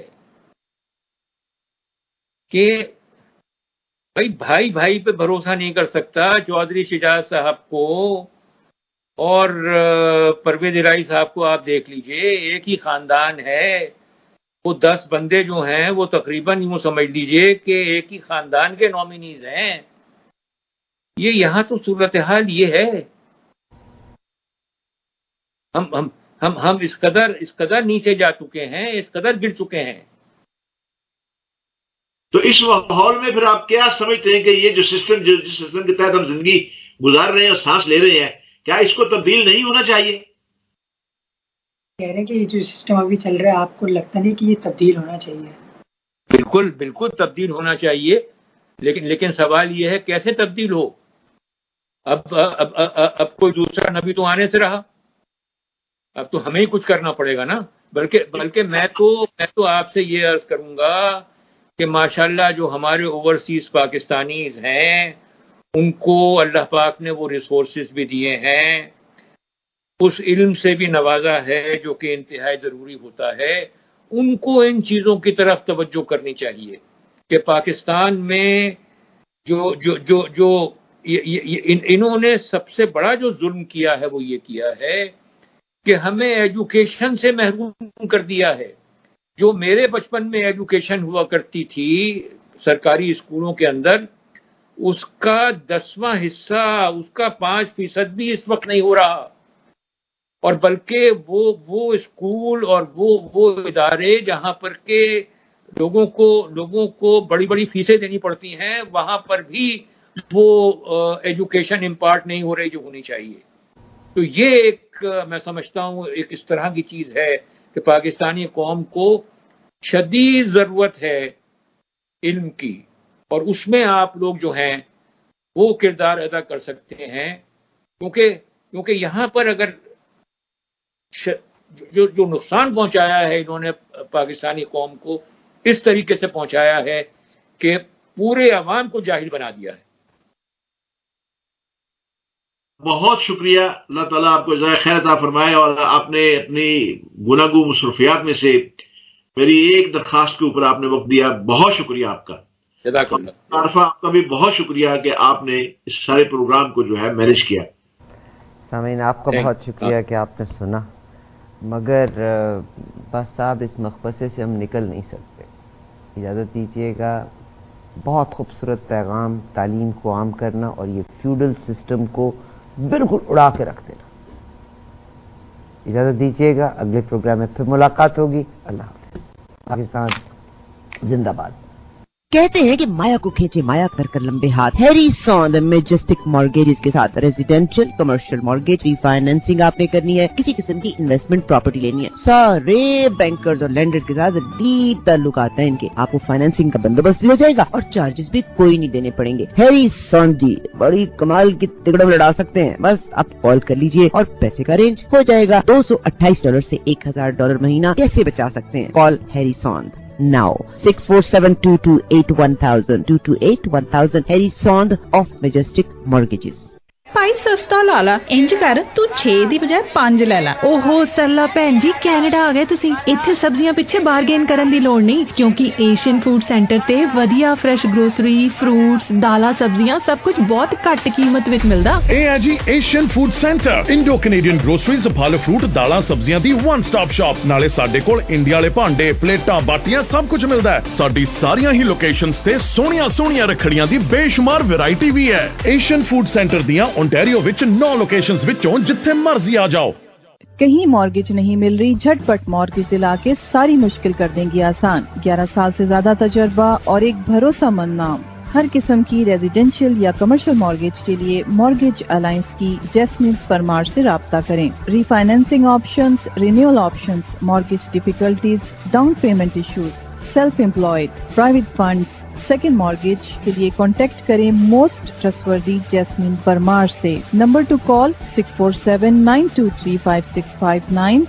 کہ بھائی بھائی پہ بھروسہ نہیں کر سکتا۔ چودھری شجاعت صاحب کو اور پرویز الہی صاحب کو آپ دیکھ لیجئے، ایک ہی خاندان ہے، وہ 10 بندے جو ہیں وہ تقریباً یوں سمجھ لیجئے کہ ایک ہی خاندان کے نامینیز ہیں۔ یہاں تو صورتحال یہ ہے، ہم اس قدر نیچے جا چکے ہیں، اس قدر گر چکے ہیں۔ تو اس ماحول میں پھر آپ کیا سمجھتے ہیں کہ یہ جو سسٹم، جس سسٹم کے تحت ہم زندگی گزار رہے ہیں اور سانس لے رہے ہیں، کیا اس کو تبدیل نہیں ہونا چاہیے؟ کہہ رہے ہیں کہ یہ جو سسٹم ابھی چل رہا ہے آپ کو لگتا نہیں کہ یہ تبدیل ہونا چاہیے؟ بالکل تبدیل ہونا چاہیے، لیکن سوال یہ ہے کیسے تبدیل ہو؟ اب کوئی دوسرا نبی تو آنے سے رہا، اب تو ہمیں ہی کچھ کرنا پڑے گا نا۔ بلکہ میں تو آپ سے یہ عرض کروں گا کہ ماشاءاللہ جو ہمارے اوورسیز پاکستانیز ہیں ان کو اللہ پاک نے وہ ریسورسز بھی دیے ہیں، उस इल्म से भी नवाजा है जो कि इंतहाई ज़रूरी होता है, उनको इन चीज़ों की तरफ तवज्जो करनी चाहिए कि पाकिस्तान में जो जो जो जो इन्होंने सबसे बड़ा जो जुल्म किया है वो ये किया है कि हमें एजुकेशन से महरूम कर दिया है। जो मेरे बचपन में एजुकेशन हुआ करती थी सरकारी स्कूलों के अंदर, उसका 10वां हिस्सा, उसका 5% भी इस वक्त नहीं हो रहा, और बल्कि वो स्कूल और वो इदारे जहां पर के लोगों को बड़ी बड़ी फीसें देनी पड़ती हैं, वहां पर भी वो एजुकेशन इम्पार्ट नहीं हो रही जो होनी चाहिए। तो ये एक मैं समझता हूँ एक इस तरह की चीज है कि पाकिस्तानी कौम को शदीद जरूरत है इल्म की, और उसमें आप लोग जो हैं वो किरदार अदा कर सकते हैं, क्योंकि यहाँ पर अगर जो नुकसान पहुंचाया है इन्होंने पाकिस्तानी कौम को, इस तरीके से पहुंचाया है कि पूरे अवाम को जाहिल बना दिया है। बहुत शुक्रिया, अल्लाह ताला आपको जज़ाए खैर अता फरमाए। और आपने अपनी गुनागू मुसरफियात में से मेरी एक दरखास्त के ऊपर आपने वक्त दिया, बहुत शुक्रिया आपका। आरफा, आपका भी बहुत शुक्रिया कि आपने इस सारे प्रोग्राम को जो है मैनेज किया। सामीन, आपका बहुत शुक्रिया कि आपने सुना, मगर बस साहब इस मकबसे से हम निकल नहीं सकते। इजाज़त दीजिएगा। बहुत खूबसूरत पैगाम, तालीम को आम करना और ये फ्यूडल सिस्टम को बिल्कुल उड़ा के रख देना। इजाज़त दीजिएगा, अगले प्रोग्राम में फिर मुलाकात होगी। अल्लाह हाफ़िज़। पाकिस्तान जिंदाबाद। कहते हैं कि माया को खींचे माया कर लंबे हाथ। हैरी सॉन्द मैजेस्टिक मॉर्गेजेस के साथ रेजिडेंशियल कमर्शियल मॉर्गेज रीफाइनेंसिंग आपने करनी है, किसी किस्म की इन्वेस्टमेंट प्रॉपर्टी लेनी है, सारे बैंकर्स और लैंडर्स के साथ डीप ताल्लुकात हैं इनके। आपको फाइनेंसिंग का बंदोबस्त भी हो जाएगा और चार्जेस भी कोई नहीं देने पड़ेंगे। हैरी सॉन्द जी बड़ी कमाल की तिगड़म लड़ा सकते हैं। बस आप कॉल कर लीजिए और पैसे का अरेंज हो जाएगा। $228 से $1000 महीना कैसे बचा सकते हैं? Call Harry Sandhu now 647-228-1000 228-1000 Harry Sond of Majestic Mortgages। ਭਾਈ ਸਸਤਾ ਲਾ ਲਾ, ਇੰਜ ਕਰ ਤੂੰ 6 ਦੀ ਬਜਾਏ 5 ਲੈ ਲਾ। ਓਹੋ ਸਰਲਾ ਭੈਣ ਜੀ, ਕੈਨੇਡਾ ਆ ਗਏ ਤੁਸੀਂ। ਇੱਥੇ ਸਬਜ਼ੀਆਂ ਪਿੱਛੇ ਬਾਰਗੇਨ ਕਰਨ ਦੀ ਲੋੜ ਨਹੀਂ, ਕਿਉਂਕਿ ਏਸ਼ੀਅਨ ਫੂਡ ਸੈਂਟਰ ਤੇ ਵਧੀਆ ਫਰੈਸ਼ ਗਰੋਸਰੀ, ਫਰੂਟਸ, ਦਾਲਾਂ, ਸਬਜ਼ੀਆਂ ਸਭ ਕੁਝ ਬਹੁਤ ਘੱਟ ਕੀਮਤ ਵਿੱਚ ਮਿਲਦਾ। ਇਹ ਹੈ ji Asian food centre, Indo Canadian groceries, ਫਲ ਫਰੂਟ, ਦਾਲਾਂ, ਸਬਜ਼ੀਆਂ ਦੀ ਵਨ ਸਟਾਪ ਸ਼ਾਪ। ਨਾਲੇ ਸਾਡੇ ਕੋਲ ਇੰਡੀਆ ਵਾਲੇ ਭਾਂਡੇ, ਪਲੇਟਾਂ, ਬਾਟੀਆਂ ਸਭ ਕੁਝ ਮਿਲਦਾ ਹੈ। ਸਾਡੀ ਸਾਰੀਆਂ ਹੀ ਲੋਕੇਸ਼ਨਸ ਤੇ ਸੋਹਣੀਆਂ ਰੱਖੜੀਆਂ ਦੀ ਬੇਸ਼ੁਮਾਰ ਵੈਰਾਈਟੀ ਵੀ ਹੈ। ਏਸ਼ੀਅਨ ਫੂਡ ਸੈਂਟਰ ਦੀਆਂ ओंटारियो विच 9 लोकेशंस विचों जिथे मर्जी आ जाओ। कहीं मॉर्गेज नहीं मिल रही? झटपट मॉर्गेज दिला के सारी मुश्किल कर देंगी आसान। 11 साल से ज्यादा तजर्बा और एक भरोसामंद नाम। हर किस्म की रेजिडेंशियल या कमर्शियल मॉर्गेज के लिए मॉर्गेज अलायंस की जैस्मिन परमार से राब्ता करें। Refinancing options, renewal options, mortgage difficulties, down payment issues, self employed, private funds, second mortgage के लिए कांटेक्ट करें मोस्ट ट्रस्टवर्दी जैस्मिन परमार से। Number two call 647-923-5659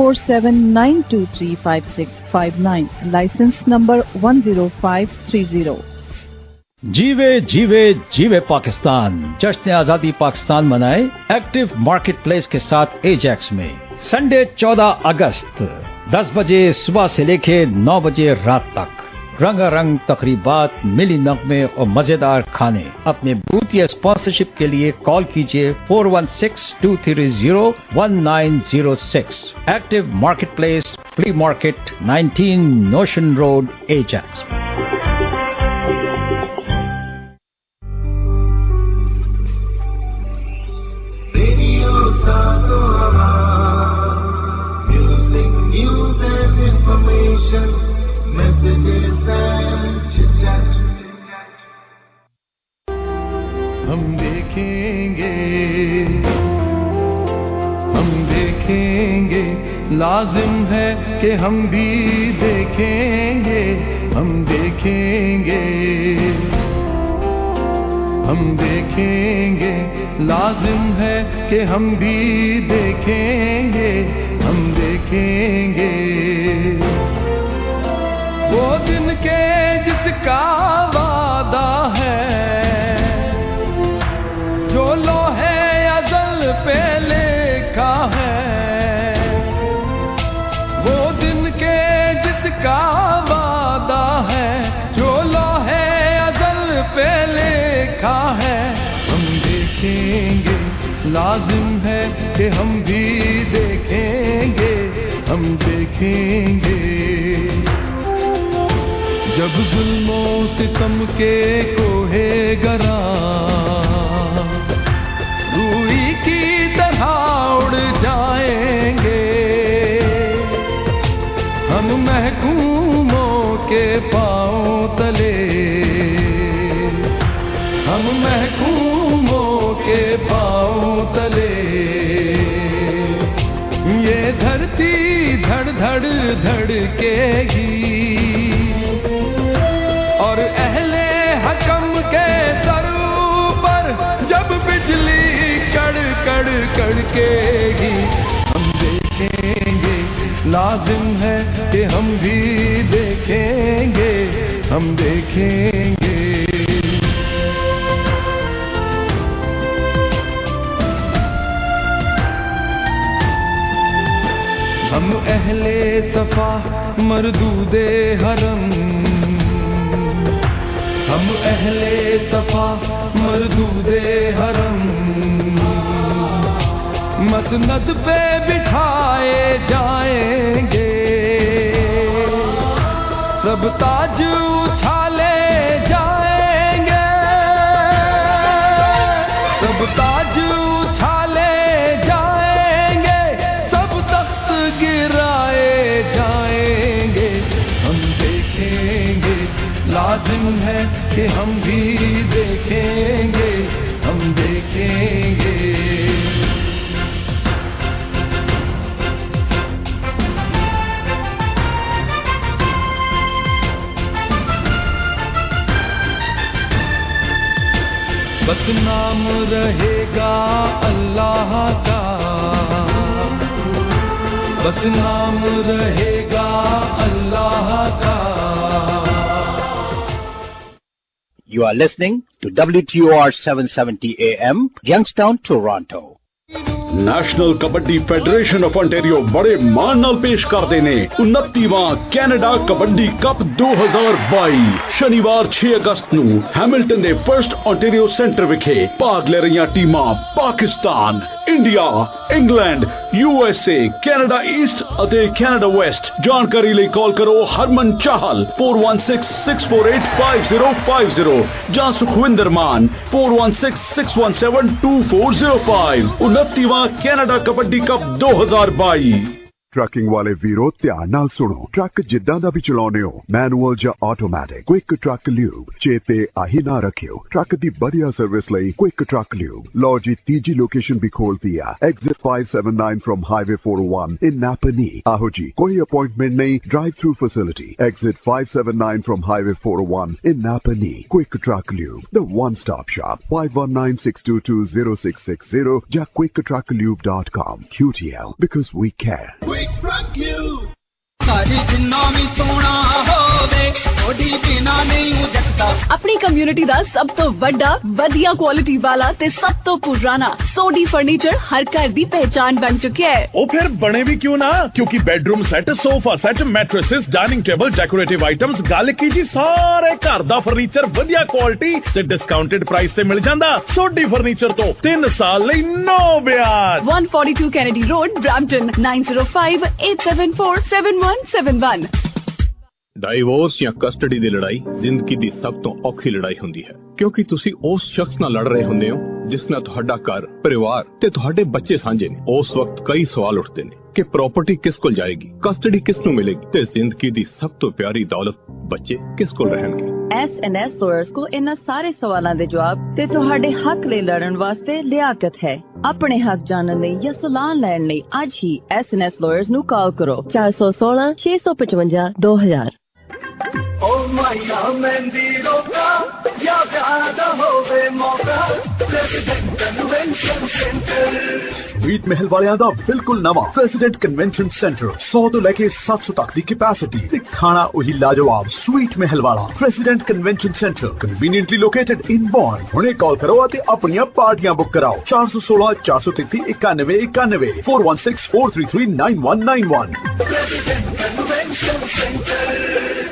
647-923-5659। Licence number 10530। जीवे जीवे जीवे पाकिस्तान। जश्न आजादी पाकिस्तान मनाए एक्टिव मार्केट प्लेस के साथ एजैक्स में संडे 14 अगस्त 10 बजे सुबह से लेके 9 बजे रात तक रंगारंग तकरीबात, मिली नगमे और मजेदार खाने। अपने बूथ या स्पॉन्सरशिप के लिए कॉल कीजिए 416-230-1906। Active market place, flea market, 19 Notion road, Ajax. Music, news and information, messages and chit-chat. हम देखेंगे, लाजिम है कि हम भी देखेंगे। हम देखेंगे, लाजिम है कि हम भी देखेंगे। हम देखेंगे वो दिन के जिसका वादा है, जो लोहे अज़ल पे लिखा है। लाजिम है कि हम भी देखेंगे, हम देखेंगे। जब जुल्मों सितम के कोहे गरा रूई की तरह उड़ जाएंगे, हम महकूमों के पांव तले, हम महकूमों के पांव तले। ये धरती धड़ धड़ धड़केगी और अहले हकम के सरों पर जब बिजली कड़ कड़ कड़केगी, हम देखेंगे, लाजिम है कि हम भी देखेंगे, हम देखेंगे। हम अहले सफा मरदूदे हरम, हम अहले सफा मरदूदे हरम, मसनद पे बिठाए जाएंगे, सब ताज उछाले जाएंगे, सब ताज उछाले जाएंगे, सब तख्त गिराए जाएंगे, हम देखेंगे, लाजिम है कि हम भी देखेंगे, हम देखेंगे। बस नाम रहेगा अल्लाह का, बस नाम रहेगा अल्लाह का। You are listening to WTOR 770 AM, Youngstown, Toronto. National kabaddi federation of ontario ਬੜੇ ਮਾਣ ਨਾਲ ਪੇਸ਼ ਕਰਦੇ ਨੇ 29ਵਾਂ ਕੈਨੇਡਾ ਕਬੱਡੀ ਕੱਪ 2022 ਸ਼ਨੀਵਾਰ 6 ਅਗਸਤ ਨੂੰ ਹੈਮਿਲਟਨ ਦੇ ਫਰਸਟ ontario ਸੈਂਟਰ ਵਿਖੇ ਭਾਗ ਲੈ ਰਹੀਆਂ ਟੀਮਾਂ Pakistan, India, England, USA, Canada east ਅਤੇ ਕੈਨੇਡਾ ਵੈਸਟ। ਜਾਣਕਾਰੀ ਲਈ ਕਾਲ ਕਰੋ ਹਰਮਨ ਚਾਹਲ 4166485050 ਜਾਂ ਸੁਖਵਿੰਦਰ ਮਾਨ 4166172405। 29ਵਾਂ ਕੈਨੇਡਾ ਕਬੱਡੀ ਕੱਪ 2022। ਟਰੱਕਿੰਗ ਵਾਲੇ ਵੀਰੋ ਧਿਆਨ ਨਾਲ ਸੁਣੋ, ਟਰੱਕ ਜਿੱਦਾਂ ਦਾ ਵੀ ਚਲਾਉਂਦੇ ਹੋ, ਮੈਨੂਅਲ ਜਾਂ ਆਟੋਮੈਟਿਕ, ਕੁਇਕ ਟਰੱਕ ਲਿਊਬ ਚੇਤੇ ਆਹੀ ਨਾ ਰੱਖਿਓ। ਟਰੱਕ ਦੀ ਵਧੀਆ ਸਰਵਿਸ ਲਈ ਕੁਇਕ ਟਰੱਕ ਲਿਊਬ। ਲਓ ਜੀ ਤੀਜੀ ਲੋਕੇਸ਼ਨ ਵੀ ਖੋਲਤੀ ਆ, exit 579 from highway 401 in Napanee. ਆਹੋ ਜੀ, ਕੋਈ ਅਪਾਇੰਟਮੈਂਟ ਨਹੀਂ, drive through facility. Exit 579 from highway 401 in Napanee. Quick truck lube, the one stop shop, 5196220660 ਜਾਂ quicktrucklube.com। QTL, because we care. ਆਪਣੀ ਕਮਿਊਨਿਟੀ ਦਾ ਸਭ ਤੋਂ ਵੱਡਾ, ਵਧੀਆ ਕੁਆਲਿਟੀ ਵਾਲਾ ਤੇ ਸਭ ਤੋਂ ਪੁਰਾਣਾ ਸੋਡੀ ਫਰਨੀਚਰ ਹਰ ਘਰ ਦੀ ਪਹਿਚਾਨ ਬਣ ਚੁੱਕਿਆ ਹੈ। ਉਹ ਫਿਰ ਬਣੇ ਵੀ ਕਿਉਂ ਨਾ, ਕਿਉਂਕਿ bedroom set, sofa set, mattresses, dining table, decorative items, ਗੱਲ ਕੀ ਜੀ, ਸਾਰੇ ਘਰ ਦਾ ਫਰਨੀਚਰ ਵਧੀਆ ਕੁਆਲਿਟੀ ਤੇ ਡਿਸਕਾਊਂਟਡ ਪ੍ਰਾਈਸ ਤੇ ਮਿਲ ਜਾਂਦਾ। ਸੋਡੀ ਫਰਨੀਚਰ ਤੋਂ 3 ਸਾਲ ਲਈ ਨੋ ਵਿਆਜ। 142 ਕੈਨੇਡੀ ਰੋਡ, ਬ੍ਰੈਂਪਟਨ, 9058747171। ਡਾਈਵੋਰਸ ਜਾਂ ਕਸਟਡੀ ਦੀ ਲੜਾਈ ਜ਼ਿੰਦਗੀ ਦੀ ਸਭ ਤੋਂ ਔਖੀ ਲੜਾਈ ਹੁੰਦੀ ਹੈ, ਕਿਉਂਕਿ ਤੁਸੀਂ ਉਸ ਸ਼ਖਸ ਨਾਲ ਲੜ ਰਹੇ ਹੁੰਦੇ ਹੋ ਜਿਸ ਨਾਲ ਤੁਹਾਡਾ ਘਰ, ਪਰਿਵਾਰ ਤੇ ਤੁਹਾਡੇ ਬੱਚੇ ਸਾਂਝੇ ਨੇ। ਉਸ ਵਕਤ ਕਈ ਸਵਾਲ ਉੱਠਦੇ ਨੇ ਕਿ ਪ੍ਰਾਪਰਟੀ ਕਿਸ ਕੋਲ ਜਾਏਗੀ, ਕਸਟਡੀ ਕਿਸ ਨੂੰ ਮਿਲੇਗੀ ਤੇ ਜ਼ਿੰਦਗੀ ਦੀ ਸਭ ਤੋਂ ਪਿਆਰੀ ਦੌਲਤ ਬੱਚੇ ਕਿਸ ਕੋਲ ਰਹਿਣਗੇ। S&S ਲਾਇਰਸ ਕੋ ਇਹਨਾਂ ਸਾਰੇ ਸਵਾਲਾਂ ਦੇ ਜਵਾਬ ਤੇ ਤੁਹਾਡੇ ਹੱਕ ਲਈ ਲੜਨ ਵਾਸਤੇ ਲਿਆਕਤ ਹੈ। ਆਪਣੇ ਹੱਕ ਜਾਣਨ ਲਈ ਜਾਂ ਸਲਾਹ ਲੈਣ ਲਈ ਅੱਜ ਹੀ S&S ਲਾਇਰਸ ਨੂੰ ਕਾਲ ਕਰੋ 416-655-2000। ओ माया मेहंदी रोका या ज्यादा होवे मौका, प्रेसिडेंट कन्वेंशन सेंटर। ਮੀਟ ਮਹਿਲ ਵਾਲਿਆਂ ਦਾ ਬਿਲਕੁਲ ਨਵਾਂ ਪ੍ਰੈਜ਼ੀਡੈਂਟ ਕਨਵੈਨਸ਼ਨ ਸੈਂਟਰ 100 ਤੋਂ ਲੈ ਕੇ 700 ਤੱਕ ਦੀ ਕੈਪੈਸਿਟੀ ਤੇ ਖਾਣਾ ਉਹੀ ਲਾਜਵਾਬ ਸਵੀਟ ਮਹਿਲ ਵਾਲਾ president convention centre conveniently located in Bond. ਹੁਣੇ ਕਾਲ ਕਰੋ ਅਤੇ ਆਪਣੀਆਂ ਪਾਰਟੀਆਂ ਬੁੱਕ ਕਰਾਓ 416-433-9191 416-433-9191। President convention centre.